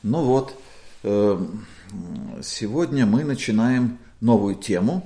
Ну вот, сегодня мы начинаем новую тему.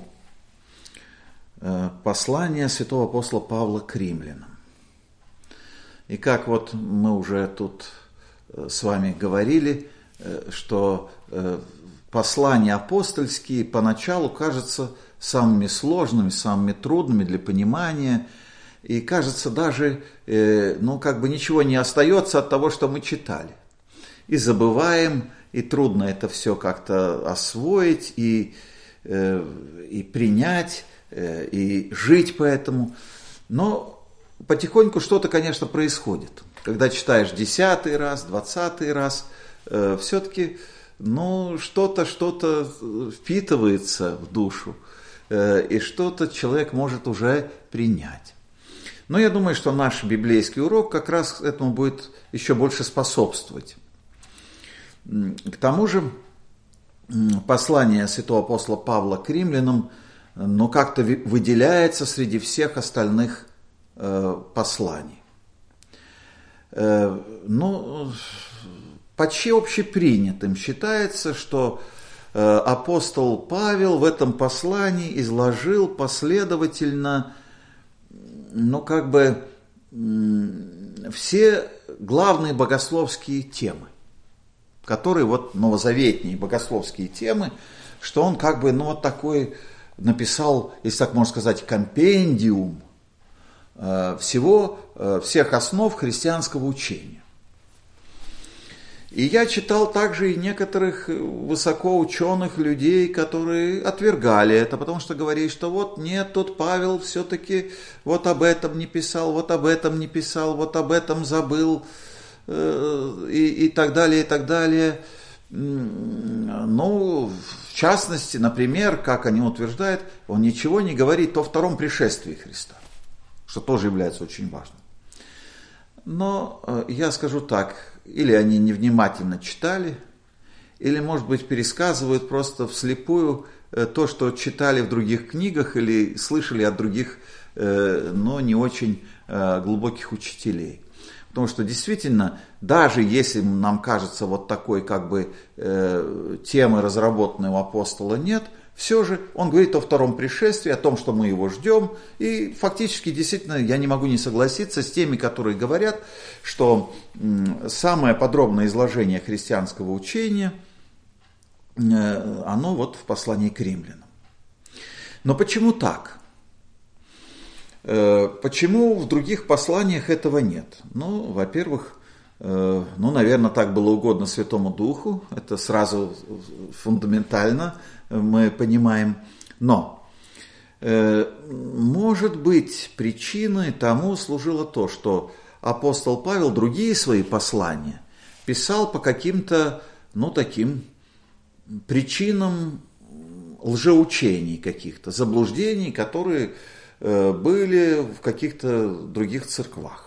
Послание святого апостола Павла к римлянам. И как вот мы уже тут с вами говорили, что послания апостольские поначалу кажутся самыми сложными, самыми трудными для понимания. И кажется даже, ничего не остается от того, что мы читали. И забываем, и трудно это все как-то освоить, и принять, и жить по этому. Но потихоньку что-то, конечно, происходит. Когда читаешь 10-й раз, 20-й раз, все-таки что-то впитывается в душу, и что-то человек может уже принять. Но я думаю, что наш библейский урок как раз этому будет еще больше способствовать. К тому же, послание святого апостола Павла к римлянам, как-то выделяется среди всех остальных посланий. Почти общепринятым считается, что апостол Павел в этом послании изложил последовательно, все главные богословские темы, которые новозаветные богословские темы, что он такой написал, если так можно сказать, компендиум всех основ христианского учения. И я читал также и некоторых высокоученых людей, которые отвергали это, потому что говорили, что нет, тут Павел все-таки об этом не писал, об этом не писал, об этом забыл, и так далее, и так далее. В частности, например, как они утверждают, он ничего не говорит о втором пришествии Христа, что тоже является очень важным. Но я скажу так, или они невнимательно читали, или, может быть, пересказывают просто вслепую то, что читали в других книгах или слышали от других, но не очень глубоких учителей. Потому что действительно, даже если нам кажется такой темы, разработанной у апостола, нет, все же он говорит о втором пришествии, о том, что мы его ждем. И фактически, действительно, я не могу не согласиться с теми, которые говорят, что самое подробное изложение христианского учения, оно в послании к римлянам. Но почему так? Почему в других посланиях этого нет? Во-первых, наверное, так было угодно Святому Духу. Это сразу фундаментально мы понимаем. Но, может быть, причиной тому служило то, что апостол Павел другие свои послания писал по каким-то, таким причинам лжеучений каких-то, заблуждений, которые были в каких-то других церквах.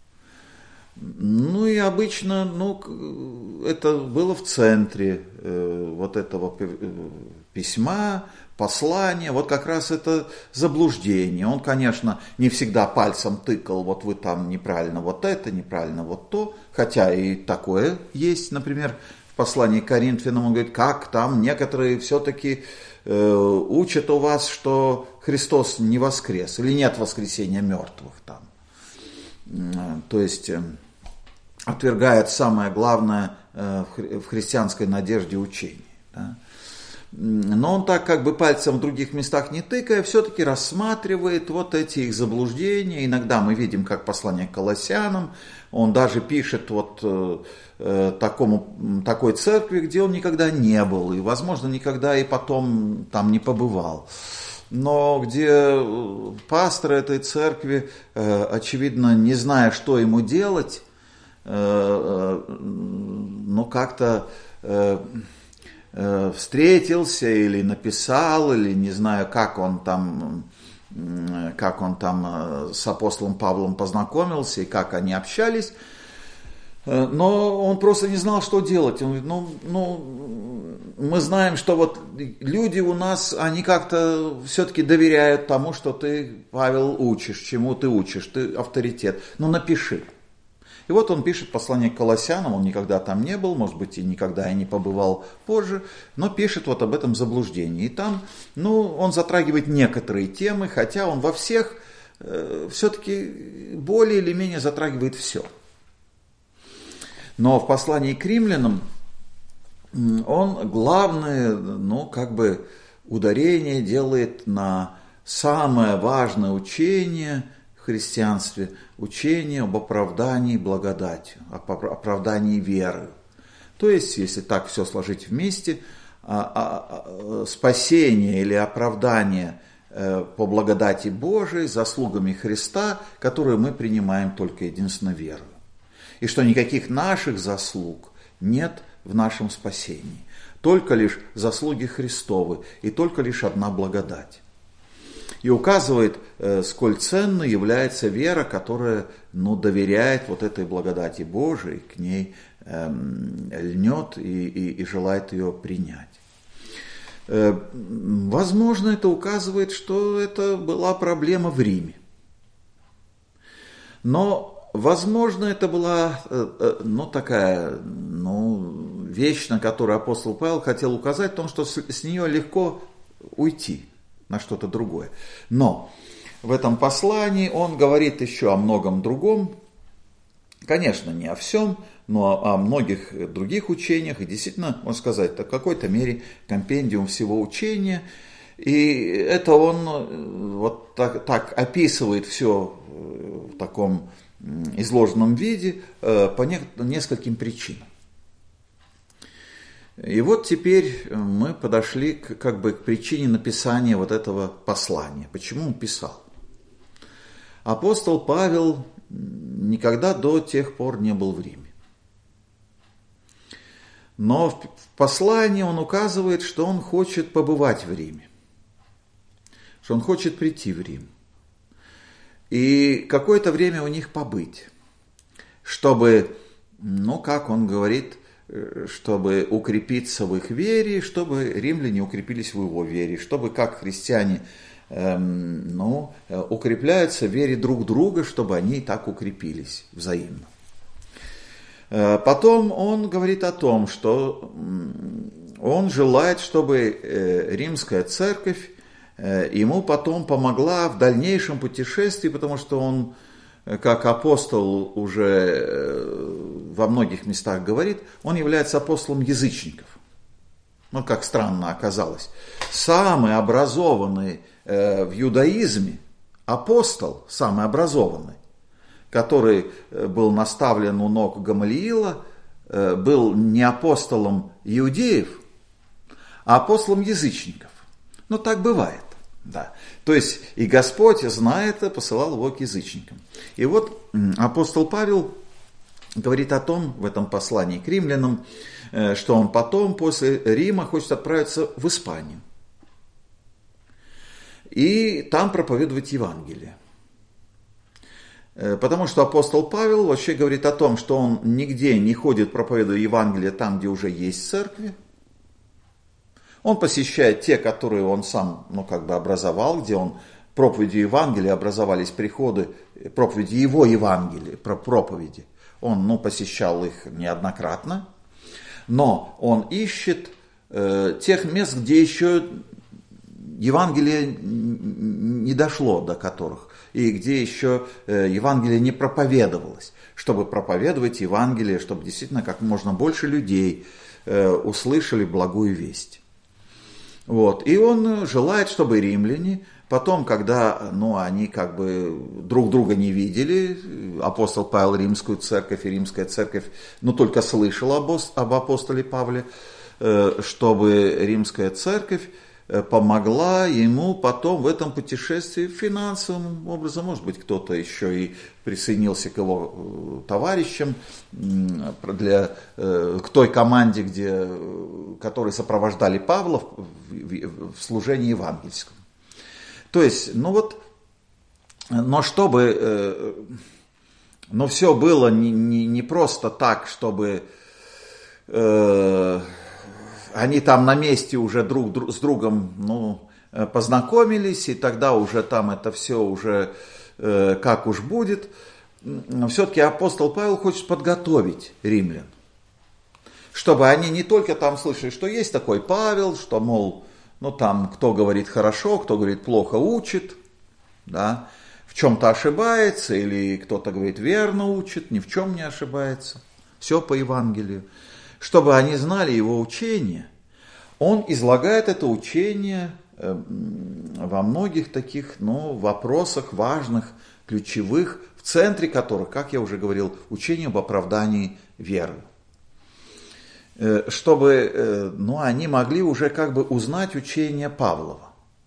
И обычно, это было в центре этого письма, послания, как раз это заблуждение. Он, конечно, не всегда пальцем тыкал, вы там неправильно это, неправильно то, хотя и такое есть, например, в послании к Коринфянам он говорит, как там некоторые все-таки учат у вас, что Христос не воскрес, или нет воскресения мертвых там. То есть отвергает самое главное в христианской надежде учение. Да? Но он так пальцем в других местах не тыкая, все-таки рассматривает эти их заблуждения. Иногда мы видим, как послание к Колоссянам, он даже пишет такой церкви, где он никогда не был, и, возможно, никогда и потом там не побывал. Но где пастор этой церкви, очевидно, не зная, что ему делать, как-то встретился или написал, или не знаю, как он там с апостолом Павлом познакомился и как они общались. Но он просто не знал, что делать. Он говорит, мы знаем, что люди у нас, они как-то все-таки доверяют тому, что ты, Павел, учишь, чему ты учишь, ты авторитет. Напиши. И вот он пишет послание к Колоссянам, он никогда там не был, может быть, и никогда и не побывал позже, но пишет вот об этом заблуждении. И там, он затрагивает некоторые темы, хотя он во всех все-таки более или менее затрагивает все. Но в послании к римлянам он главное, ударение делает на самое важное учение в христианстве, учение об оправдании благодатью, об оправдании веры. То есть, если так все сложить вместе, спасение или оправдание по благодати Божией, заслугами Христа, которые мы принимаем только единственно верою. И что никаких наших заслуг нет в нашем спасении. Только лишь заслуги Христовы и только лишь одна благодать. И указывает, сколь ценной является вера, которая доверяет вот этой благодати Божией, к ней льнет и желает ее принять. Возможно, это указывает, что это была проблема в Риме. Но, возможно, это была такая вещь, на которую апостол Павел хотел указать, в том, что с нее легко уйти на что-то другое. Но в этом послании он говорит еще о многом другом. Конечно, не о всем, но о многих других учениях. И действительно, можно сказать, это в какой-то мере компендиум всего учения. И это он вот так описывает все в таком изложенном виде по нескольким причинам. И вот теперь мы подошли к причине написания вот этого послания. Почему он писал? Апостол Павел никогда до тех пор не был в Риме. Но в послании он указывает, что он хочет побывать в Риме, что он хочет прийти в Рим и какое-то время у них побыть, чтобы, как он говорит, чтобы укрепиться в их вере, чтобы римляне укрепились в его вере, чтобы как христиане укрепляются в вере друг друга, чтобы они так укрепились взаимно. Потом он говорит о том, что он желает, чтобы римская церковь ему потом помогла в дальнейшем путешествии, потому что он, как апостол уже во многих местах говорит, он является апостолом язычников. Как странно оказалось. Самый образованный в иудаизме апостол, самый образованный, который был наставлен у ног Гамалиила, был не апостолом иудеев, а апостолом язычников. Так бывает. Да. То есть и Господь, зная это, посылал его к язычникам. И вот апостол Павел говорит о том в этом послании к римлянам, что он потом, после Рима, хочет отправиться в Испанию. И там проповедовать Евангелие. Потому что апостол Павел вообще говорит о том, что он нигде не ходит, проповедуя Евангелие там, где уже есть церкви. Он посещает те, которые он сам, образовал, где он проповедью Евангелия образовались приходы, проповеди его Евангелия, проповеди. Он, посещал их неоднократно, но он ищет тех мест, где еще Евангелие не дошло до которых, и где еще Евангелие не проповедовалось, чтобы проповедовать Евангелие, чтобы действительно как можно больше людей услышали благую весть. И он желает, чтобы римляне, потом, когда они друг друга не видели, апостол Павел римскую церковь и римская церковь, только слышала об апостоле Павле, чтобы римская церковь помогла ему потом в этом путешествии финансовым образом. Может быть, кто-то еще и присоединился к его товарищам, к той команде, которые сопровождали Павла в служении евангельском. То есть, но все было не просто так, чтобы они там на месте уже друг с другом познакомились, и тогда уже там это все уже как уж будет. все-таки апостол Павел хочет подготовить римлян, чтобы они не только там слышали, что есть такой Павел, что, мол, ну там кто говорит хорошо, кто говорит плохо учит, да, в чем-то ошибается, или кто-то говорит верно учит, ни в чем не ошибается, все по Евангелию. Чтобы они знали его учение, он излагает это учение во многих таких, вопросах важных, ключевых, в центре которых, как я уже говорил, учение об оправдании веры. Чтобы они могли уже как бы узнать учение Павлова.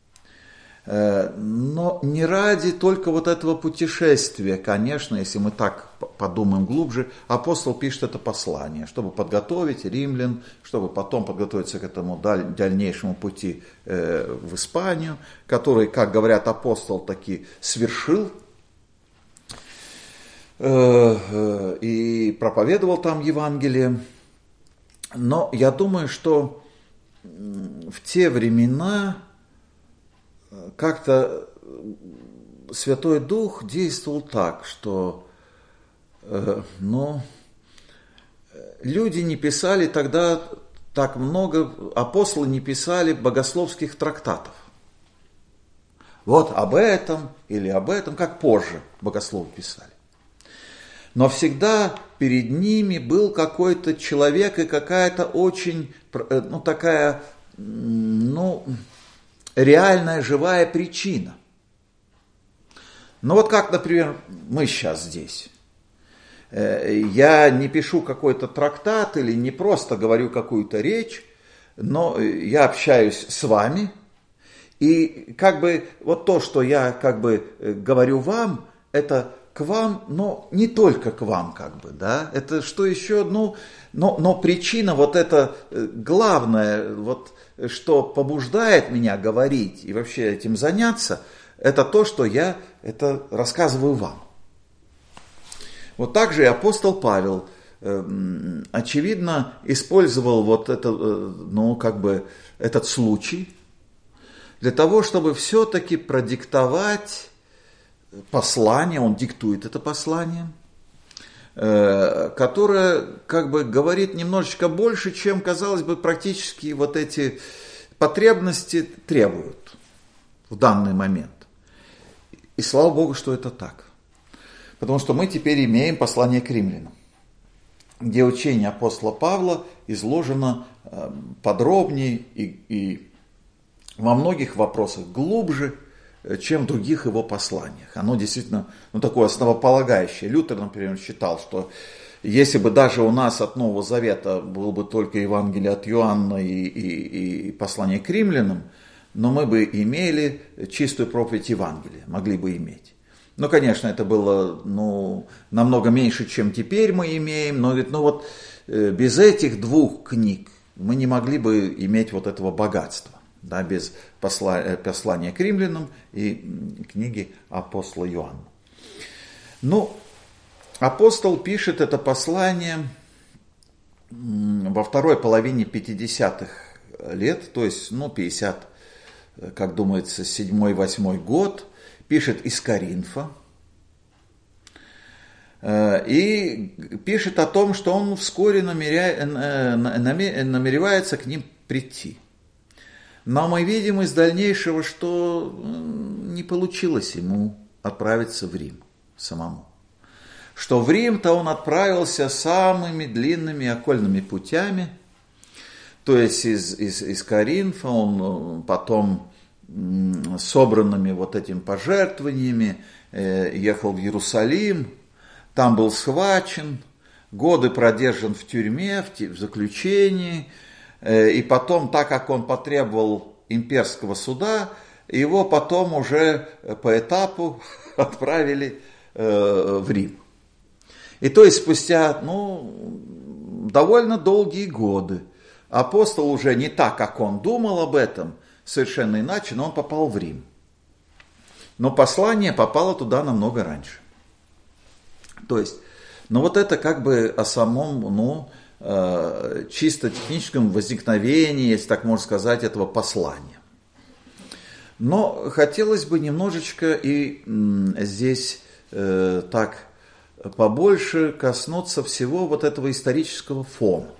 Но не ради только вот этого путешествия, конечно, если мы так подумаем глубже, апостол пишет это послание, чтобы подготовить римлян, чтобы потом подготовиться к этому дальнейшему пути в Испанию, который, как говорят, апостол таки свершил и проповедовал там Евангелие. Но я думаю, что в те времена как-то Святой Дух действовал так, что люди не писали тогда так много, апостолы не писали богословских трактатов. Вот об этом или об этом, как позже богословы писали. Но всегда перед ними был какой-то человек и какая-то очень, такая, реальная, живая причина. Вот как, например, мы сейчас здесь. Я не пишу какой-то трактат или не просто говорю какую-то речь, но я общаюсь с вами. И как бы вот то, что я как бы говорю вам, это к вам, но не только к вам, как бы, да. Это что еще, но причина вот эта главная, вот что побуждает меня говорить и вообще этим заняться, это то, что я это рассказываю вам. Вот так же и апостол Павел, очевидно, использовал вот это, этот случай для того, чтобы все-таки продиктовать послание, он диктует это послание, которое как бы говорит немножечко больше, чем, казалось бы, практически вот эти потребности требуют в данный момент. И слава Богу, что это так. Потому что мы теперь имеем послание к римлянам, где учение апостола Павла изложено подробнее и во многих вопросах глубже, чем в других его посланиях. Оно действительно такое основополагающее. Лютер, например, считал, что если бы даже у нас от Нового Завета было бы только Евангелие от Иоанна и послание к римлянам, но мы бы имели чистую проповедь Евангелия, могли бы иметь. Конечно, это было намного меньше, чем теперь мы имеем, но без этих двух книг мы не могли бы иметь вот этого богатства. Да, без послания к римлянам и книги апостола Иоанна. Апостол пишет это послание во второй половине 50-х лет, то есть 50, как думается, 7-8 год, пишет из Коринфа. И пишет о том, что он вскоре намеревается к ним прийти. Но мы видим из дальнейшего, что не получилось ему отправиться в Рим самому. Что в Рим-то он отправился самыми длинными окольными путями. То есть из Коринфа он потом собранными вот этими пожертвованиями ехал в Иерусалим. Там был схвачен, годы продержан в тюрьме, в заключении. И потом, так как он потребовал имперского суда, его потом уже по этапу отправили в Рим. И то есть спустя довольно долгие годы апостол уже не так, как он думал об этом, совершенно иначе, но он попал в Рим. Но послание попало туда намного раньше. То есть, это как бы о самом, чисто техническом возникновении, если так можно сказать, этого послания. Но хотелось бы немножечко и здесь так побольше коснуться всего вот этого исторического фона.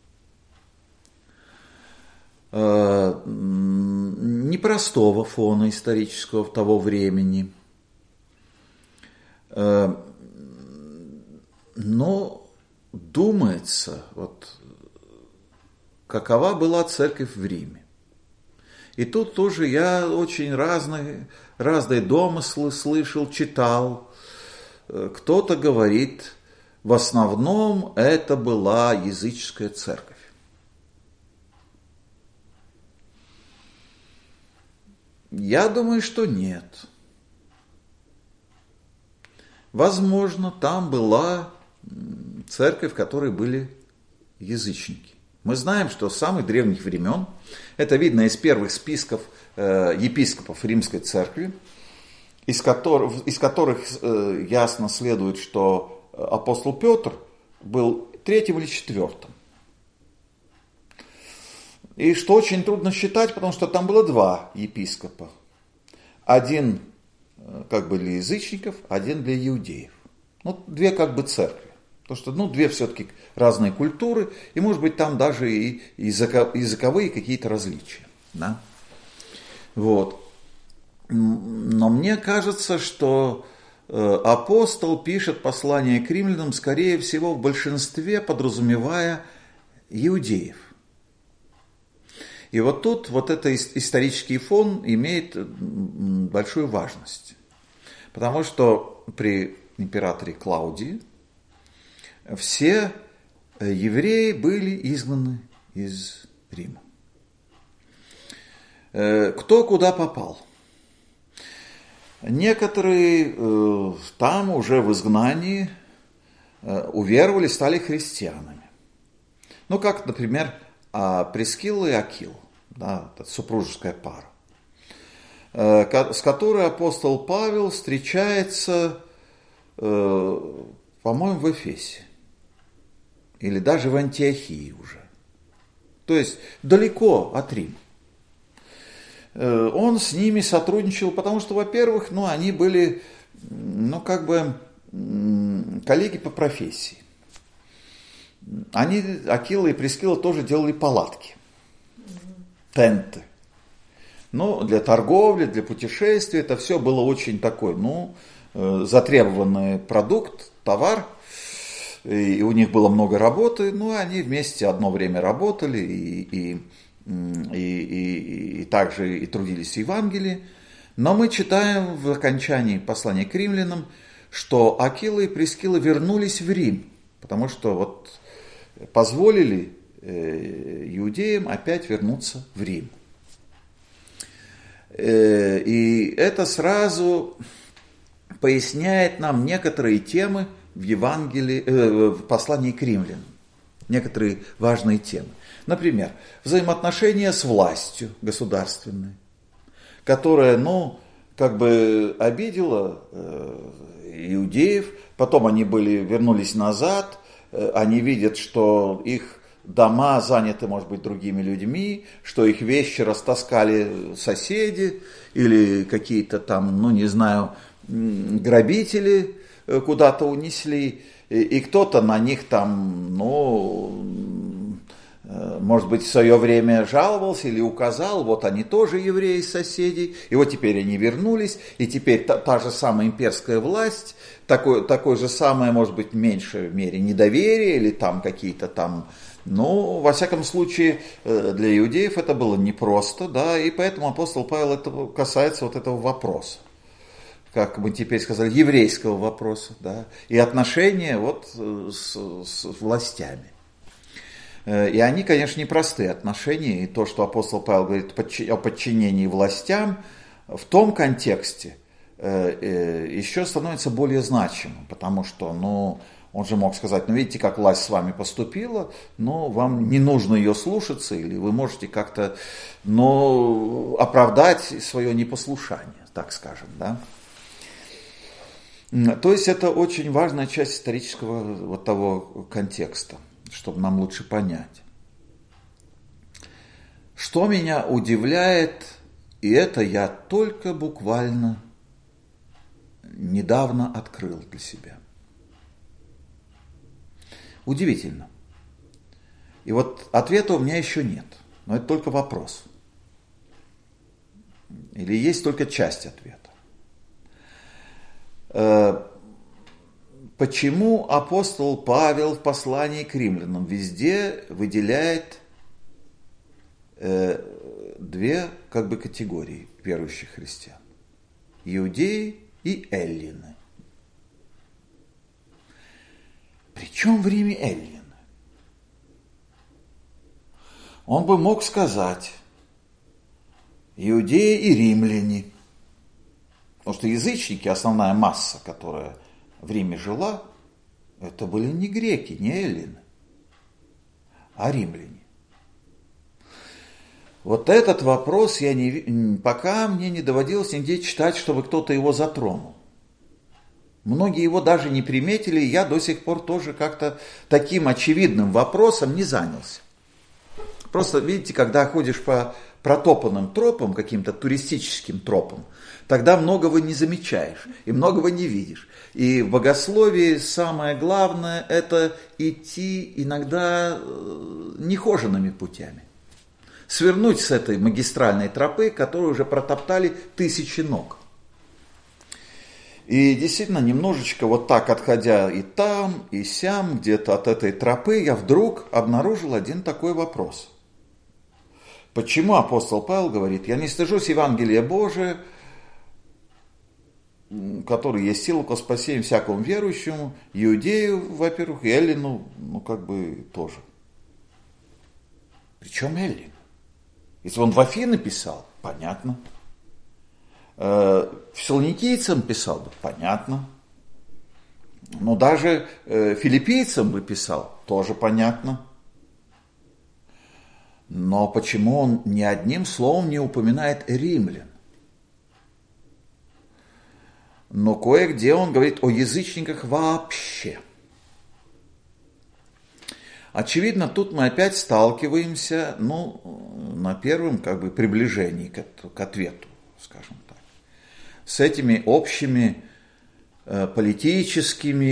Непростого фона исторического того времени. Но думается, вот, какова была церковь в Риме. И тут тоже я очень разные домыслы слышал, читал. Кто-то говорит, в основном это была языческая церковь. Я думаю, что нет. Возможно, там была церковь, в которой были язычники. Мы знаем, что с самых древних времен, это видно из первых списков епископов Римской церкви, из которых ясно следует, что апостол Петр был третьим или четвертым. И что очень трудно считать, потому что там было два епископа. Один как бы для язычников, один для иудеев. Ну, две как бы церкви. Потому что, две все-таки разные культуры, и, может быть, там даже и языковые какие-то различия. Да? Вот. Но мне кажется, что апостол пишет послание к римлянам, скорее всего, в большинстве подразумевая иудеев. И вот тут вот этот исторический фон имеет большую важность. Потому что при императоре Клаудии все евреи были изгнаны из Рима. Кто куда попал. Некоторые там уже в изгнании уверовали, стали христианами. Ну, как, например, Прискилла и Акила, да, это супружеская пара, с которой апостол Павел встречается, по-моему, в Эфесе. Или даже в Антиохии уже. То есть далеко от Рима. Он с ними сотрудничал, потому что, во-первых, они были, коллеги по профессии. Акила и Прискилла тоже делали палатки, тенты. Для торговли, для путешествий это все было очень такой, затребованный продукт, товар. И у них было много работы, они вместе одно время работали и также и трудились в Евангелии. Но мы читаем в окончании послания к римлянам, что Акила и Прискилла вернулись в Рим, потому что позволили иудеям опять вернуться в Рим. И это сразу поясняет нам некоторые темы в Евангелии, в послании к римлянам. Некоторые важные темы. Например, взаимоотношения с властью государственной, которая, обидела иудеев, потом они вернулись назад, они видят, что их дома заняты, может быть, другими людьми, что их вещи растаскали соседи или какие-то там, грабители куда-то унесли, и кто-то на них там, может быть, в свое время жаловался или указал, вот они тоже евреи, соседи, и вот теперь они вернулись, и теперь та же самая имперская власть, такое же самое, может быть, в меньшей мере недоверие, или там какие-то там, во всяком случае, для иудеев это было непросто, да, и поэтому апостол Павел касается этого вопроса. Как мы теперь сказали, еврейского вопроса, да, и отношения с властями. И они, конечно, непростые отношения, и то, что апостол Павел говорит о подчинении властям, в том контексте еще становится более значимым, потому что, он же мог сказать, видите, как власть с вами поступила, вам не нужно ее слушаться, или вы можете как-то, оправдать свое непослушание, так скажем, да. То есть это очень важная часть исторического того контекста, чтобы нам лучше понять. Что меня удивляет, и это я только буквально недавно открыл для себя. Удивительно. И вот ответа у меня еще нет. Но это только вопрос. Или есть только часть ответа. Почему апостол Павел в послании к римлянам везде выделяет две категории верующих христиан? Иудеи и эллины. Причем в Риме эллины? Он бы мог сказать иудеи и римляне. Потому что язычники, основная масса, которая в Риме жила, это были не греки, не эллины, а римляне. Вот этот вопрос пока мне не доводилось нигде читать, чтобы кто-то его затронул. Многие его даже не приметили, и я до сих пор тоже как-то таким очевидным вопросом не занялся. Просто, видите, когда ходишь по протопанным тропам, каким-то туристическим тропам, тогда многого не замечаешь и многого не видишь. И в богословии самое главное – это идти иногда нехоженными путями. Свернуть с этой магистральной тропы, которую уже протоптали тысячи ног. И действительно, немножечко вот так отходя и там, и сям, где-то от этой тропы, я вдруг обнаружил один такой вопрос. Почему апостол Павел говорит: «Я не стыжусь Евангелия Божия, который есть сила ко спасению всякому верующему, иудею, во-первых, и эллину, тоже». Причем эллин? Если он в Афины писал, понятно. Фессалоникийцам писал бы, понятно. Но даже филиппийцам бы писал, тоже понятно. Но почему он ни одним словом не упоминает римлян? Но кое-где он говорит о язычниках вообще. Очевидно, тут мы опять сталкиваемся, на первом приближении к ответу, скажем так, с этими общими политическими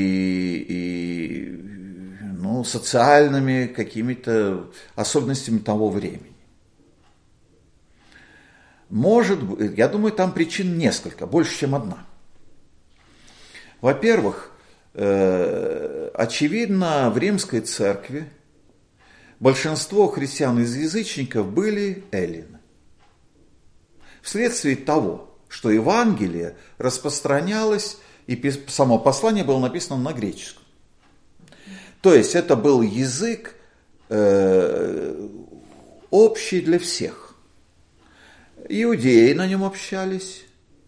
и социальными какими-то особенностями того времени. Может быть, я думаю, там причин несколько, больше, чем одна. Во-первых, очевидно, в римской церкви большинство христиан из язычников были эллины. Вследствие того, что Евангелие распространялось, и само послание было написано на греческом. То есть это был язык общий для всех. Иудеи на нем общались,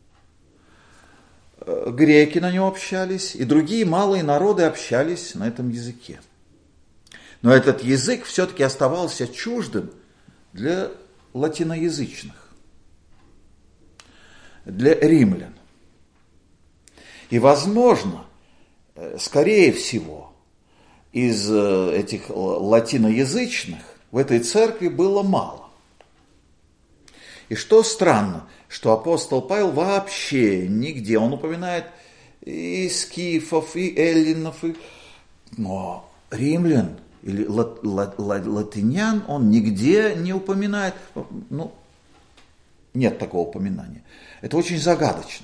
греки на нем общались, и другие малые народы общались на этом языке. Но этот язык все-таки оставался чуждым для латиноязычных, для римлян. И, возможно, скорее всего, из этих латиноязычных в этой церкви было мало. И что странно, что апостол Павел вообще нигде, он упоминает и скифов, и эллинов, но римлян или латинян он нигде не упоминает. Нет такого упоминания. Это очень загадочно.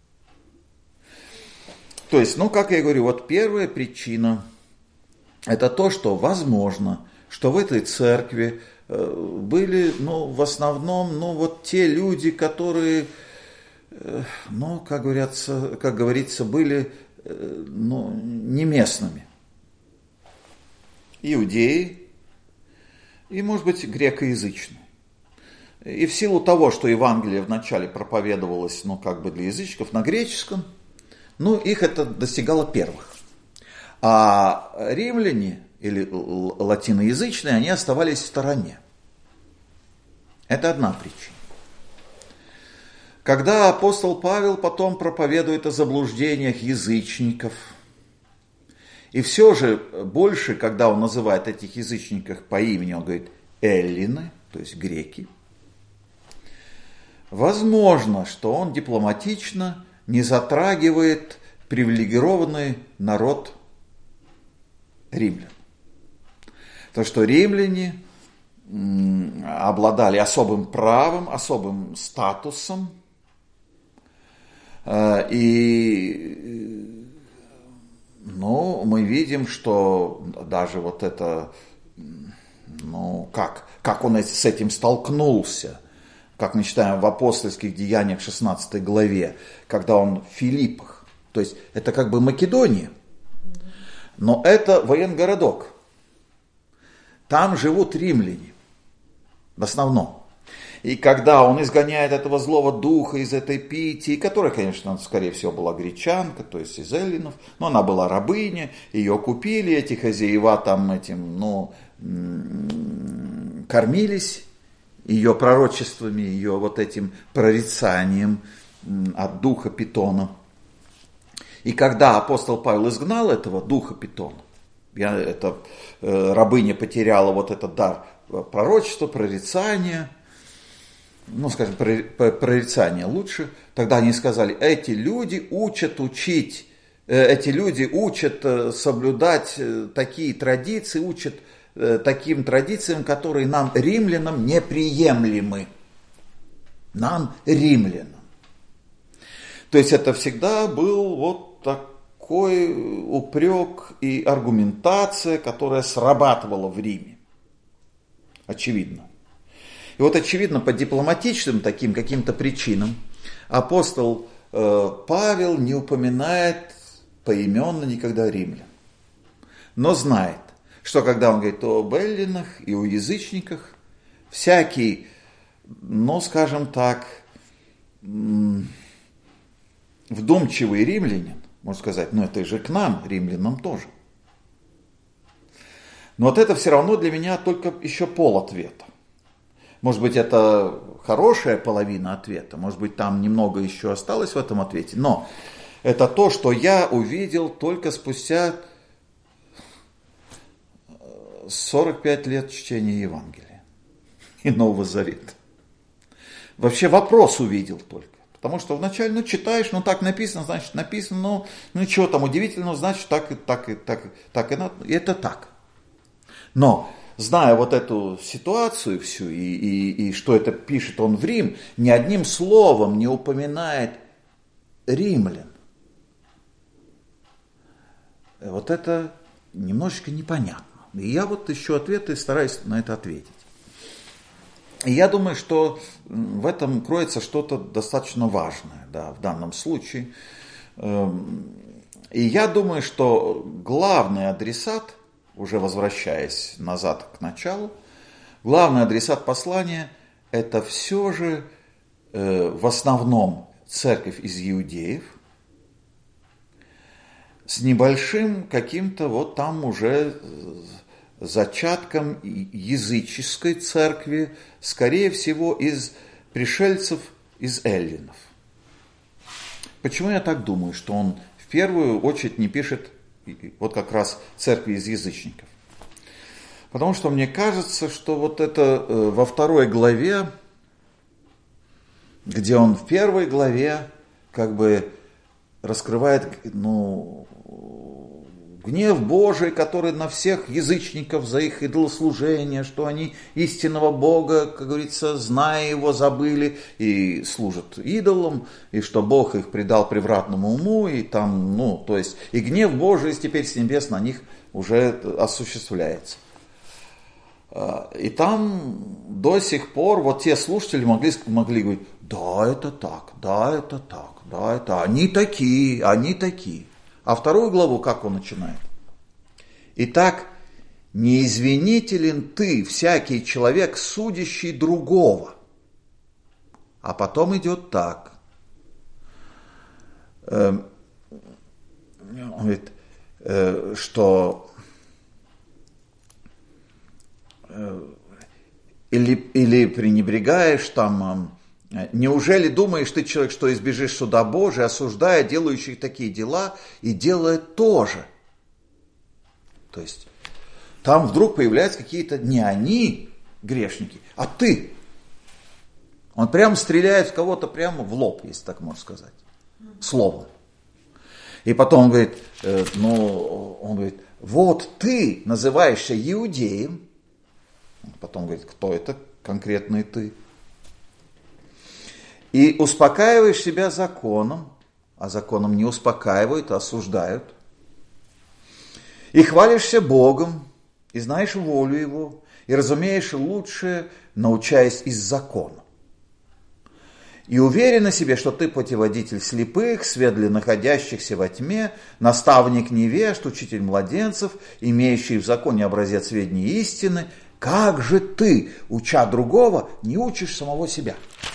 То есть, как я говорю, вот первая причина – это то, что возможно, что в этой церкви были, в основном, те люди, которые, как говорится, были, не местными. Иудеи и, может быть, грекоязычные. И в силу того, что Евангелие вначале проповедовалось, для язычников на греческом, их это достигало первых. А римляне или латиноязычные, они оставались в стороне. Это одна причина. Когда апостол Павел потом проповедует о заблуждениях язычников, и все же больше, когда он называет этих язычников по имени, он говорит эллины, то есть греки, возможно, что он дипломатично не затрагивает привилегированный народ римлян. То, что римляне обладали особым правом, особым статусом, и мы видим, что даже вот это, как он с этим столкнулся, как мы читаем в апостольских деяниях 16 главе, когда он в Филиппах, то есть это как бы Македония, но это военгородок, там живут римляне в основном. И когда он изгоняет этого злого духа из этой Питии, которая, конечно, скорее всего, была гречанка, то есть из эллинов, но она была рабыня, ее купили, эти хозяева там кормились ее пророчествами, ее вот этим прорицанием от духа Питона. И когда апостол Павел изгнал этого духа Питона, эта рабыня потеряла вот этот дар пророчества, прорицания, прорицание лучше, тогда они сказали, эти люди учат соблюдать такие традиции, учат таким традициям, которые нам, римлянам, неприемлемы. Нам, римлянам. То есть это всегда был вот такой упрек и аргументация, которая срабатывала в Риме. Очевидно. И вот очевидно по дипломатичным таким каким-то причинам апостол Павел не упоминает поименно никогда римлян. Но знает, что когда он говорит об эллинах и о язычниках, всякий, скажем так, вдумчивый римлянин, можно сказать, это же к нам, римлянам тоже. Но вот это все равно для меня только еще полответа. Может быть, это хорошая половина ответа, может быть, там немного еще осталось в этом ответе, но это то, что я увидел только спустя 45 лет чтения Евангелия и Нового Завета. Вообще вопрос увидел только. Потому что вначале, читаешь, так написано, значит написано, ничего там удивительного, значит так, и это так. Но, зная вот эту ситуацию всю, и что это пишет он в Рим, ни одним словом не упоминает римлян. Вот это немножечко непонятно. И я вот ищу ответы и стараюсь на это ответить. И я думаю, что в этом кроется что-то достаточно важное, в данном случае. И я думаю, что главный адресат, уже возвращаясь назад к началу, главный адресат послания – это все же в основном церковь из иудеев, с небольшим каким-то там уже зачатком языческой церкви, скорее всего, из пришельцев из эллинов. Почему я так думаю, что он в первую очередь не пишет вот как раз церкви из язычников? Потому что мне кажется, что вот это во 2 главе, где он в 1 главе как бы раскрывает, гнев Божий, который на всех язычников за их идолослужение, что они истинного Бога, как говорится, зная Его, забыли и служат идолам, и что Бог их предал превратному уму, и там, то есть, и гнев Божий теперь с небес на них уже осуществляется. И там до сих пор вот те слушатели могли говорить, да, это так, да, это так, да, это они такие. А 2 главу как он начинает? Итак, не извинителен ты, всякий человек, судящий другого. А потом идет так. Он говорит, что или пренебрегаешь там. Неужели думаешь ты, человек, что избежишь суда Божия, осуждая делающих такие дела и делая тоже? То есть там вдруг появляются какие-то не они грешники, а ты. Он прямо стреляет в кого-то прямо в лоб, если так можно сказать, словом. И потом он говорит, вот ты называешься иудеем. Потом говорит, кто это конкретный ты? И успокаиваешь себя законом, а законом не успокаивают, а осуждают. И хвалишься Богом, и знаешь волю Его, и разумеешь лучшее, научаясь из закона. И уверен в себе, что ты путеводитель слепых, свет для находящихся во тьме, наставник невежд, учитель младенцев, имеющий в законе образец ведения истины. Как же ты, уча другого, не учишь самого себя?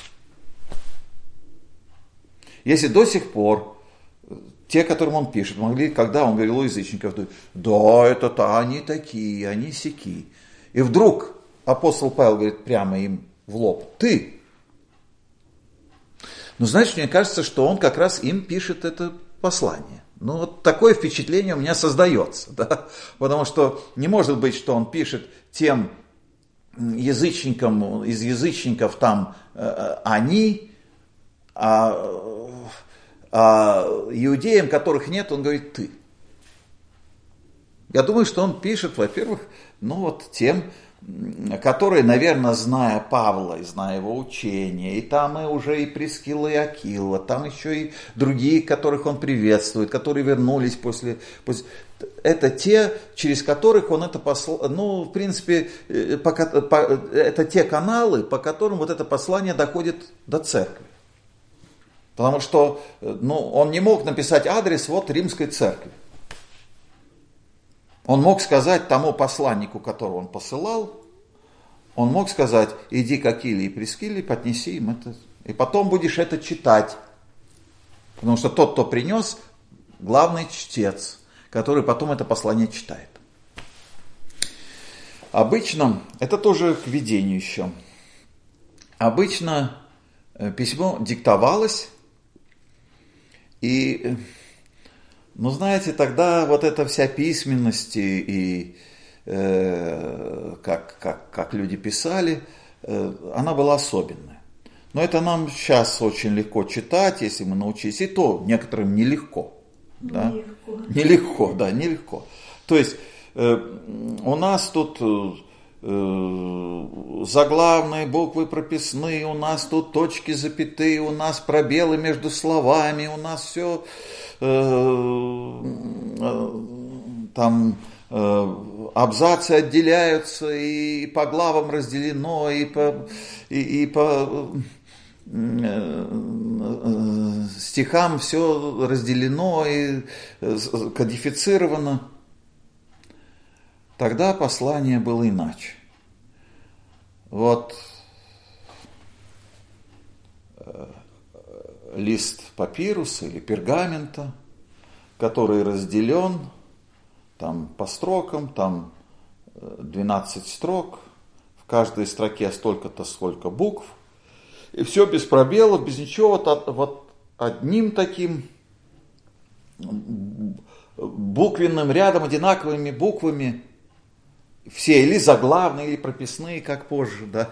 Если до сих пор те, которым он пишет, могли, когда он говорил у язычников, да, это-то они такие, они сяки. И вдруг апостол Павел говорит прямо им в лоб, ты. Ну, знаешь, мне кажется, что он как раз им пишет это послание. Ну, вот такое впечатление у меня создается, да? Потому что не может быть, что он пишет тем язычникам, из язычников там они, а иудеям, которых нет, он говорит ты. Я думаю, что он пишет, во-первых, ну вот тем, которые, наверное, зная Павла и зная его учение, и там и уже и Прискилла, и Акилла, там еще и другие, которых он приветствует, которые вернулись после... Это те, через которых он это послал, ну, в принципе, это те каналы, по которым вот это послание доходит до церкви. Потому что, ну, он не мог написать адрес вот римской церкви. Он мог сказать тому посланнику, которого он посылал, он мог сказать, иди к Акиле и Прискиле, поднеси им это, и потом будешь это читать. Потому что тот, кто принес, главный чтец, который потом это послание читает. Обычно, это тоже к видению еще, обычно письмо диктовалось, и, ну, знаете, тогда вот эта вся письменность и как люди писали, она была особенная. Но это нам сейчас очень легко читать, если мы научились, и то некоторым нелегко. Да? Нелегко, да, нелегко. То есть у нас тут заглавные буквы прописные, у нас тут точки, запятые, у нас пробелы между словами, у нас все там абзацы отделяются, и по главам разделено, и по стихам все разделено и кодифицировано. Тогда послание было иначе. Вот лист папируса или пергамента, который разделен там по строкам, там 12 строк, в каждой строке столько-то, сколько букв, и все без пробелов, без ничего, вот одним таким буквенным рядом, одинаковыми буквами, все или заглавные, или прописные, как позже, да.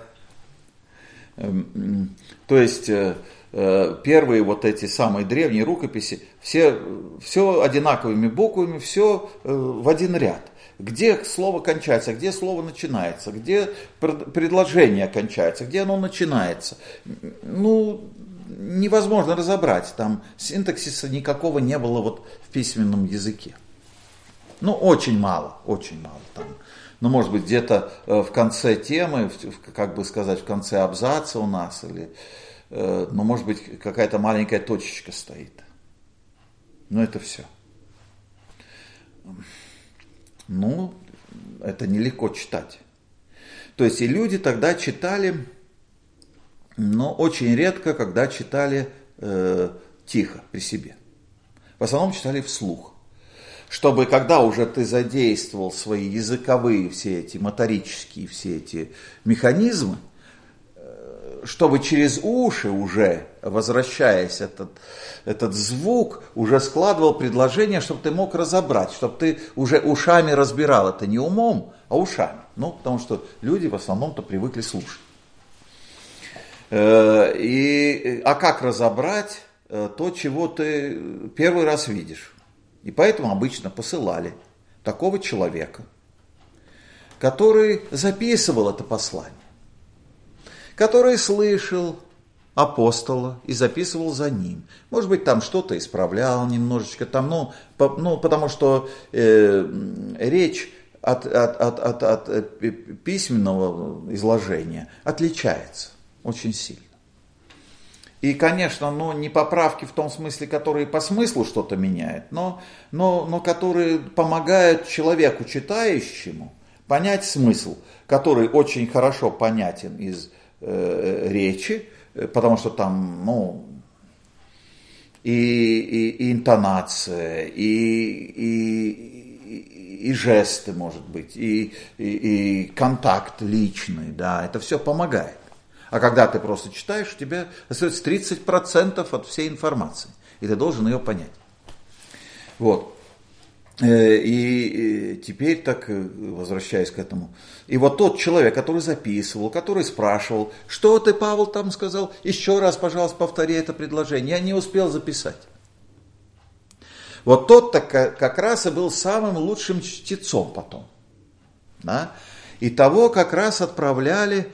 То есть первые вот эти самые древние рукописи, все одинаковыми буквами, все в один ряд. Где слово кончается, где слово начинается, где предложение кончается, где оно начинается. Ну, невозможно разобрать, там синтаксиса никакого не было вот в письменном языке. Ну, очень мало там. Ну, может быть, где-то в конце темы, как бы сказать, в конце абзаца у нас, или, ну, может быть, какая-то маленькая точечка стоит. Но это все. Ну, это нелегко читать. То есть и люди тогда читали, но очень редко, когда читали тихо, при себе. В основном читали вслух. Чтобы когда уже ты задействовал свои языковые все эти моторические все эти механизмы, чтобы через уши уже, возвращаясь этот звук, уже складывал предложение, чтобы ты мог разобрать, чтобы ты уже ушами разбирал это не умом, а ушами. Ну, потому что люди в основном-то привыкли слушать. А как разобрать то, чего ты первый раз видишь? И поэтому обычно посылали такого человека, который записывал это послание, который слышал апостола и записывал за ним. Может быть, там что-то исправлял немножечко, там, потому что речь от письменного изложения отличается очень сильно. И, конечно, не поправки в том смысле, которые по смыслу что-то меняют, но которые помогают человеку, читающему, понять смысл, который очень хорошо понятен из речи, потому что там, и интонация, и жесты, может быть, и контакт личный, да, это все помогает. А когда ты просто читаешь, у тебя остается 30% от всей информации, и ты должен ее понять. Вот. И теперь так, возвращаясь к этому, и вот тот человек, который записывал, который спрашивал, что ты, Павел, там сказал, еще раз, пожалуйста, повтори это предложение, я не успел записать. Вот тот-то как раз и был самым лучшим чтецом потом. Да? И того как раз отправляли,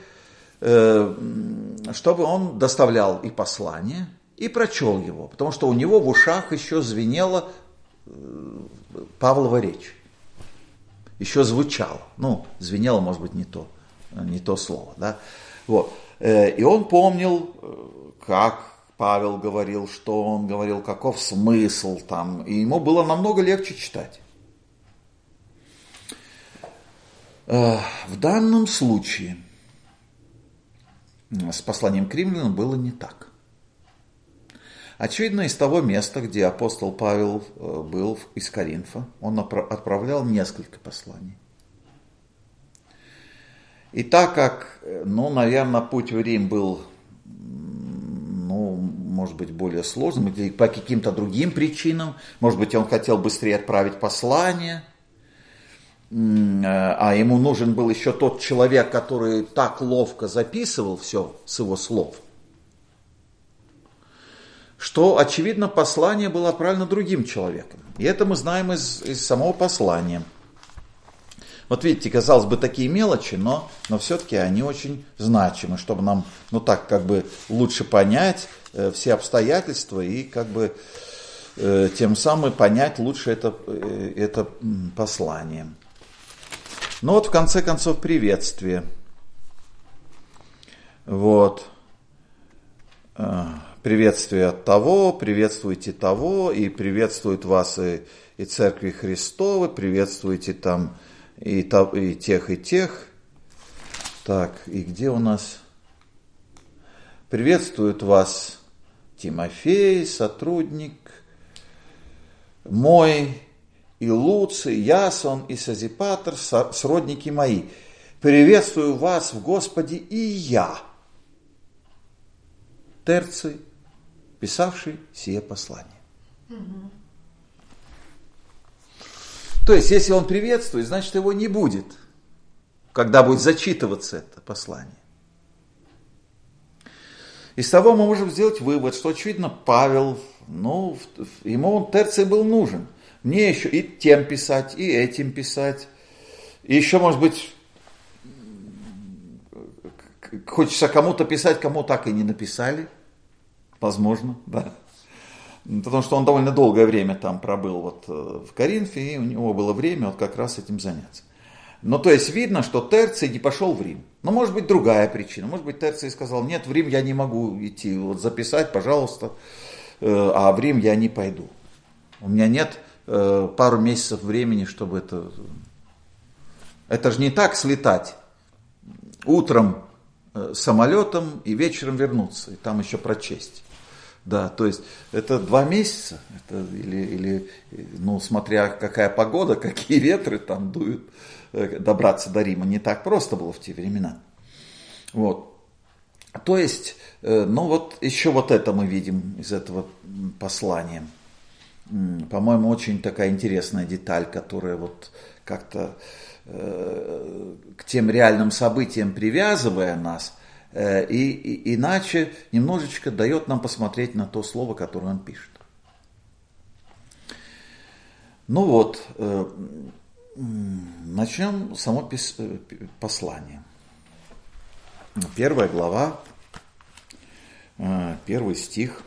чтобы он доставлял и послание, и прочел его, потому что у него в ушах еще звенела Павлова речь. Еще звучало. Звенело, может быть, не то слово. Да? Вот. И он помнил, как Павел говорил, что он говорил, каков смысл там. И ему было намного легче читать. В данном случае с посланием к римлянам было не так. Очевидно, из того места, где апостол Павел был из Коринфа, он отправлял несколько посланий. И так как, наверное, путь в Рим был, может быть, более сложным, или по каким-то другим причинам, может быть, он хотел быстрее отправить послание, а ему нужен был еще тот человек, который так ловко записывал все с его слов, что, очевидно, послание было отправлено другим человеком. И это мы знаем из самого послания. Вот видите, казалось бы, такие мелочи, но все-таки они очень значимы, чтобы нам, так как бы лучше понять все обстоятельства и как бы тем самым понять лучше это послание. В конце концов, приветствие. Вот. Приветствие от того, приветствуйте того, и приветствуют вас и церкви Христовы, приветствуйте там и тех, и тех. Так, и где у нас? Приветствует вас Тимофей, сотрудник мой, и Луций, Ясон, и Созипатр, сродники мои. Приветствую вас в Господе и я, Терций, писавший сие послание. То есть, если он приветствует, значит, его не будет, когда будет зачитываться это послание. Из того мы можем сделать вывод, что, очевидно, Павел, ему Терций был нужен. Мне еще и тем писать, и этим писать. И еще, может быть, хочется кому-то писать, кому так и не написали. Возможно, да. Потому что он довольно долгое время там пробыл в Коринфе, и у него было время как раз этим заняться. То есть видно, что Терций не пошел в Рим. Но может быть другая причина. Может быть, Терций сказал, нет, в Рим я не могу идти, записать, пожалуйста, а в Рим я не пойду. У меня нет пару месяцев времени, чтобы это... Это же не так слетать утром самолетом и вечером вернуться, и там еще прочесть. Да, то есть это 2 месяца, или смотря какая погода, какие ветры там дуют, добраться до Рима не так просто было в те времена. Вот. То есть, еще это мы видим из этого послания. По-моему, очень такая интересная деталь, которая как-то к тем реальным событиям привязывая нас, и иначе немножечко дает нам посмотреть на то слово, которое он пишет. Начнем само послание. 1 глава, 1 стих.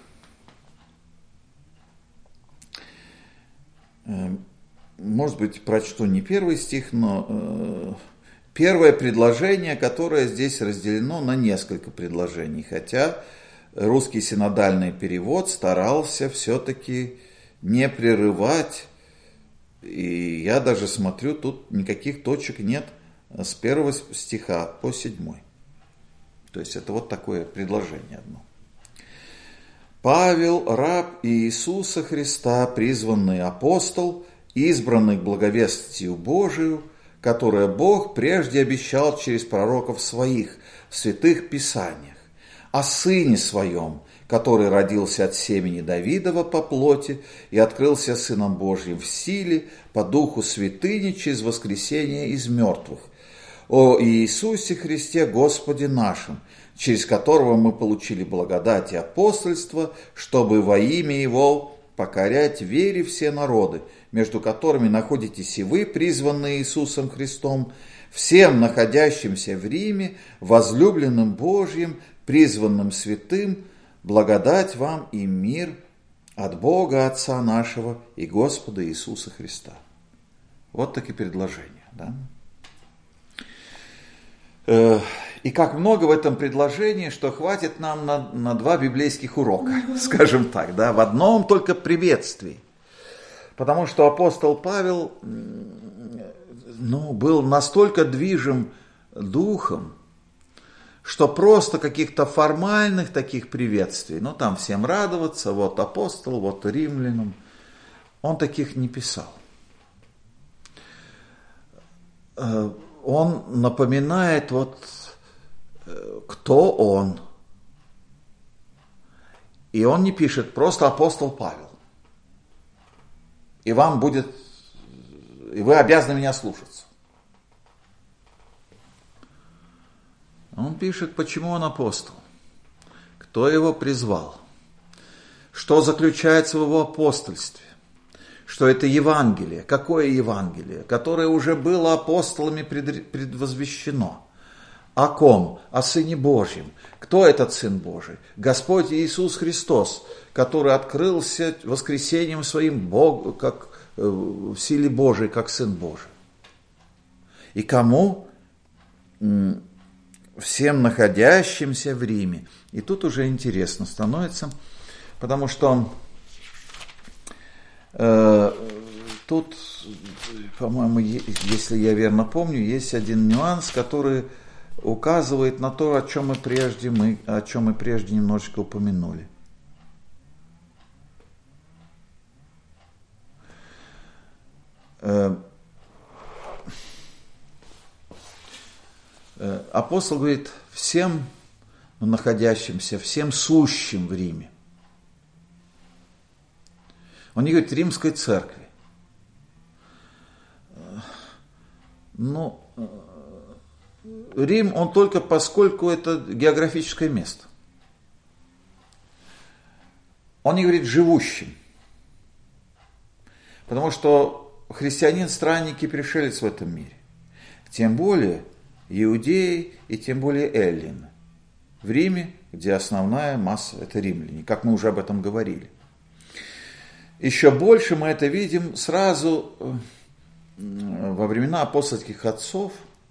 Может быть, прочту не 1 стих, но первое предложение, которое здесь разделено на несколько предложений. Хотя русский синодальный перевод старался все-таки не прерывать. И я даже смотрю, тут никаких точек нет с 1 стиха по 7. То есть это вот такое предложение одно. Павел, раб Иисуса Христа, призванный апостол, избранный к благовестию Божию, которое Бог прежде обещал через пророков своих в святых писаниях, о Сыне Своем, который родился от семени Давидова по плоти и открылся Сыном Божьим в силе, по Духу святыни через воскресение из мертвых, о Иисусе Христе Господе нашим, через которого мы получили благодать и апостольство, чтобы во имя Его покорять вере все народы, между которыми находитесь и вы, призванные Иисусом Христом, всем находящимся в Риме, возлюбленным Божьим, призванным святым, благодать вам и мир от Бога Отца нашего и Господа Иисуса Христа. Вот такие предложения. Да? И как много в этом предложении, что хватит нам на 2 библейских урока, скажем так, да, в одном только приветствии. Потому что апостол Павел был настолько движим духом, что просто каких-то формальных таких приветствий, там всем радоваться, вот апостол, вот римлянам, он таких не писал. Он напоминает, кто он. И он не пишет просто апостол Павел. И вы обязаны меня слушаться. Он пишет, почему он апостол, кто его призвал, что заключается в его апостольстве, что это Евангелие, какое Евангелие, которое уже было апостолами предвозвещено. О ком? О Сыне Божьем. Кто этот Сын Божий? Господь Иисус Христос, который открылся воскресением своим Богу, как в силе Божией, как Сын Божий. И кому? Всем находящимся в Риме. И тут уже интересно становится, потому что тут, по-моему, если я верно помню, есть один нюанс, который указывает на то, о чем мы прежде немножечко упомянули. Апостол говорит всем находящимся, всем сущим в Риме. Он не говорит римской церкви. Рим, он только поскольку это географическое место. Он не говорит живущим. Потому что христианин, странник и пришелец в этом мире. Тем более иудеи и тем более эллины. В Риме, где основная масса, это римляне, как мы уже об этом говорили. Еще больше мы это видим сразу во времена апостольских отцов,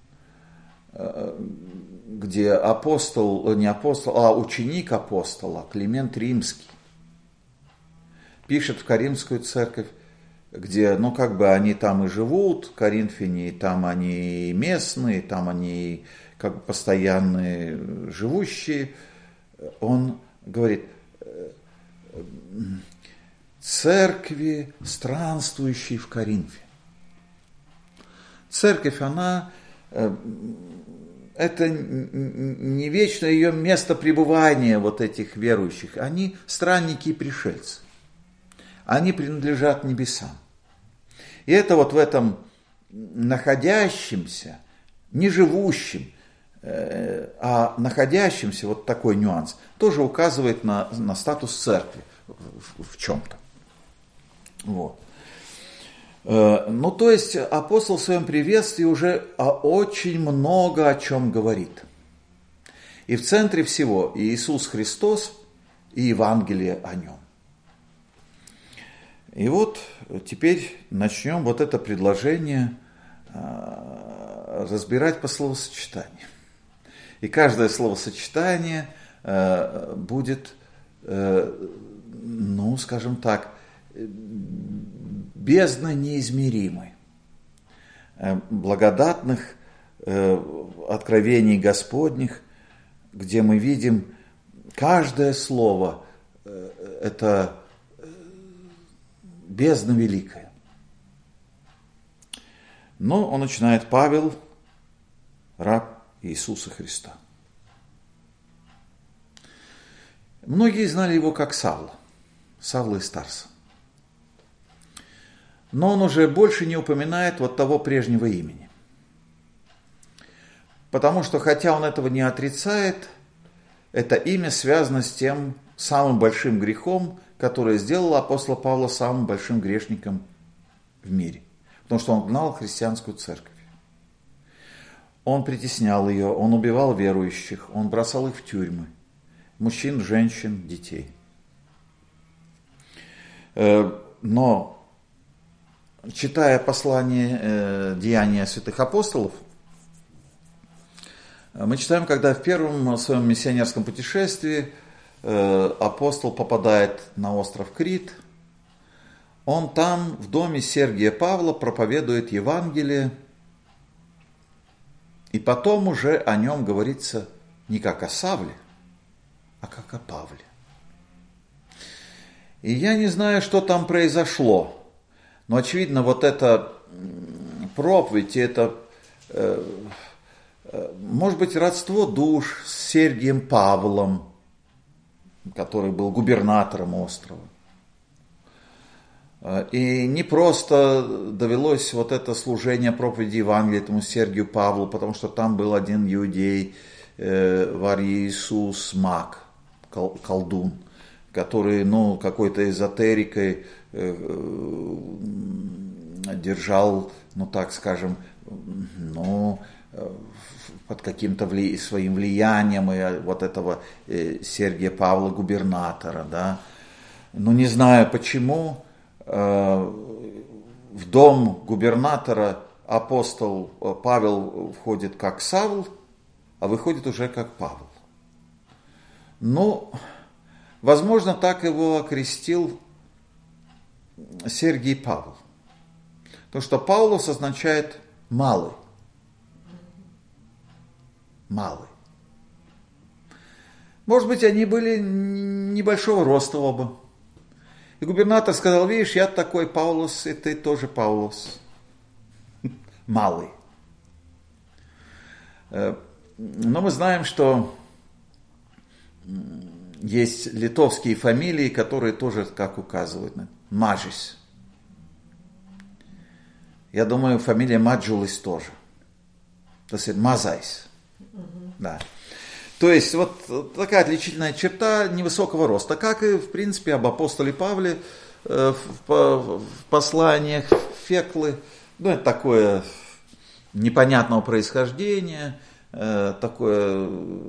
где ученик апостола, Климент Римский, пишет в Коринфскую церковь, где, они там и живут, коринфяне, там они местные, там они постоянные живущие. Он говорит, церкви, странствующей в Коринфе. Церковь, это не вечное ее место пребывания этих верующих. Они странники и пришельцы. Они принадлежат небесам. И это в этом находящемся, не живущем, а находящемся, такой нюанс, тоже указывает на статус церкви в чем-то. То есть апостол в своем приветствии уже очень много о чем говорит. И в центре всего Иисус Христос и Евангелие о нем. И вот теперь начнем вот это предложение разбирать по словосочетаниям. И каждое словосочетание будет, скажем так, бездна неизмеримой, благодатных откровений Господних, где мы видим каждое слово – это бездна великая. Но он начинает: Павел, раб Иисуса Христа. Многие знали его как Савла из Тарса. Но он уже больше не упоминает вот того прежнего имени. Потому что, хотя он этого не отрицает, это имя связано с тем самым большим грехом, который сделал апостола Павла самым большим грешником в мире. Потому что он гнал христианскую церковь. Он притеснял ее, он убивал верующих, он бросал их в тюрьмы. Мужчин, женщин, детей. Но, читая послание «Деяния святых апостолов», мы читаем, когда в первом своем миссионерском путешествии апостол попадает на остров Крит, он там в доме Сергия Павла проповедует Евангелие, и потом уже о нем говорится не как о Савле, а как о Павле. И я не знаю, что там произошло, но очевидно, вот эта проповедь, это, может быть, родство душ с Сергием Павлом, который был губернатором острова. И не просто довелось вот это служение проповеди Евангелия этому Сергию Павлу, потому что там был один иудей, Вар Иисус Мак, колдун, который, какой-то эзотерикой держал, так скажем, под каким-то своим влиянием и вот этого Сергия Павла губернатора, да. Не знаю почему, в дом губернатора апостол Павел входит как Савл, а выходит уже как Павел. Возможно, так его окрестил Сергий Павел. Потому что Паулос означает «малый». Малый. Может быть, они были небольшого роста оба. И губернатор сказал: видишь, я такой Паулос, и ты тоже Паулос. Малый. Но мы знаем, что есть литовские фамилии, которые тоже как указывают на Маžis. Я думаю, фамилия Маджулис тоже. То есть Мазайс. Да. То есть вот такая отличительная черта невысокого роста, как и в принципе об апостоле Павле в посланиях Феклы. Это такое непонятного происхождения, такое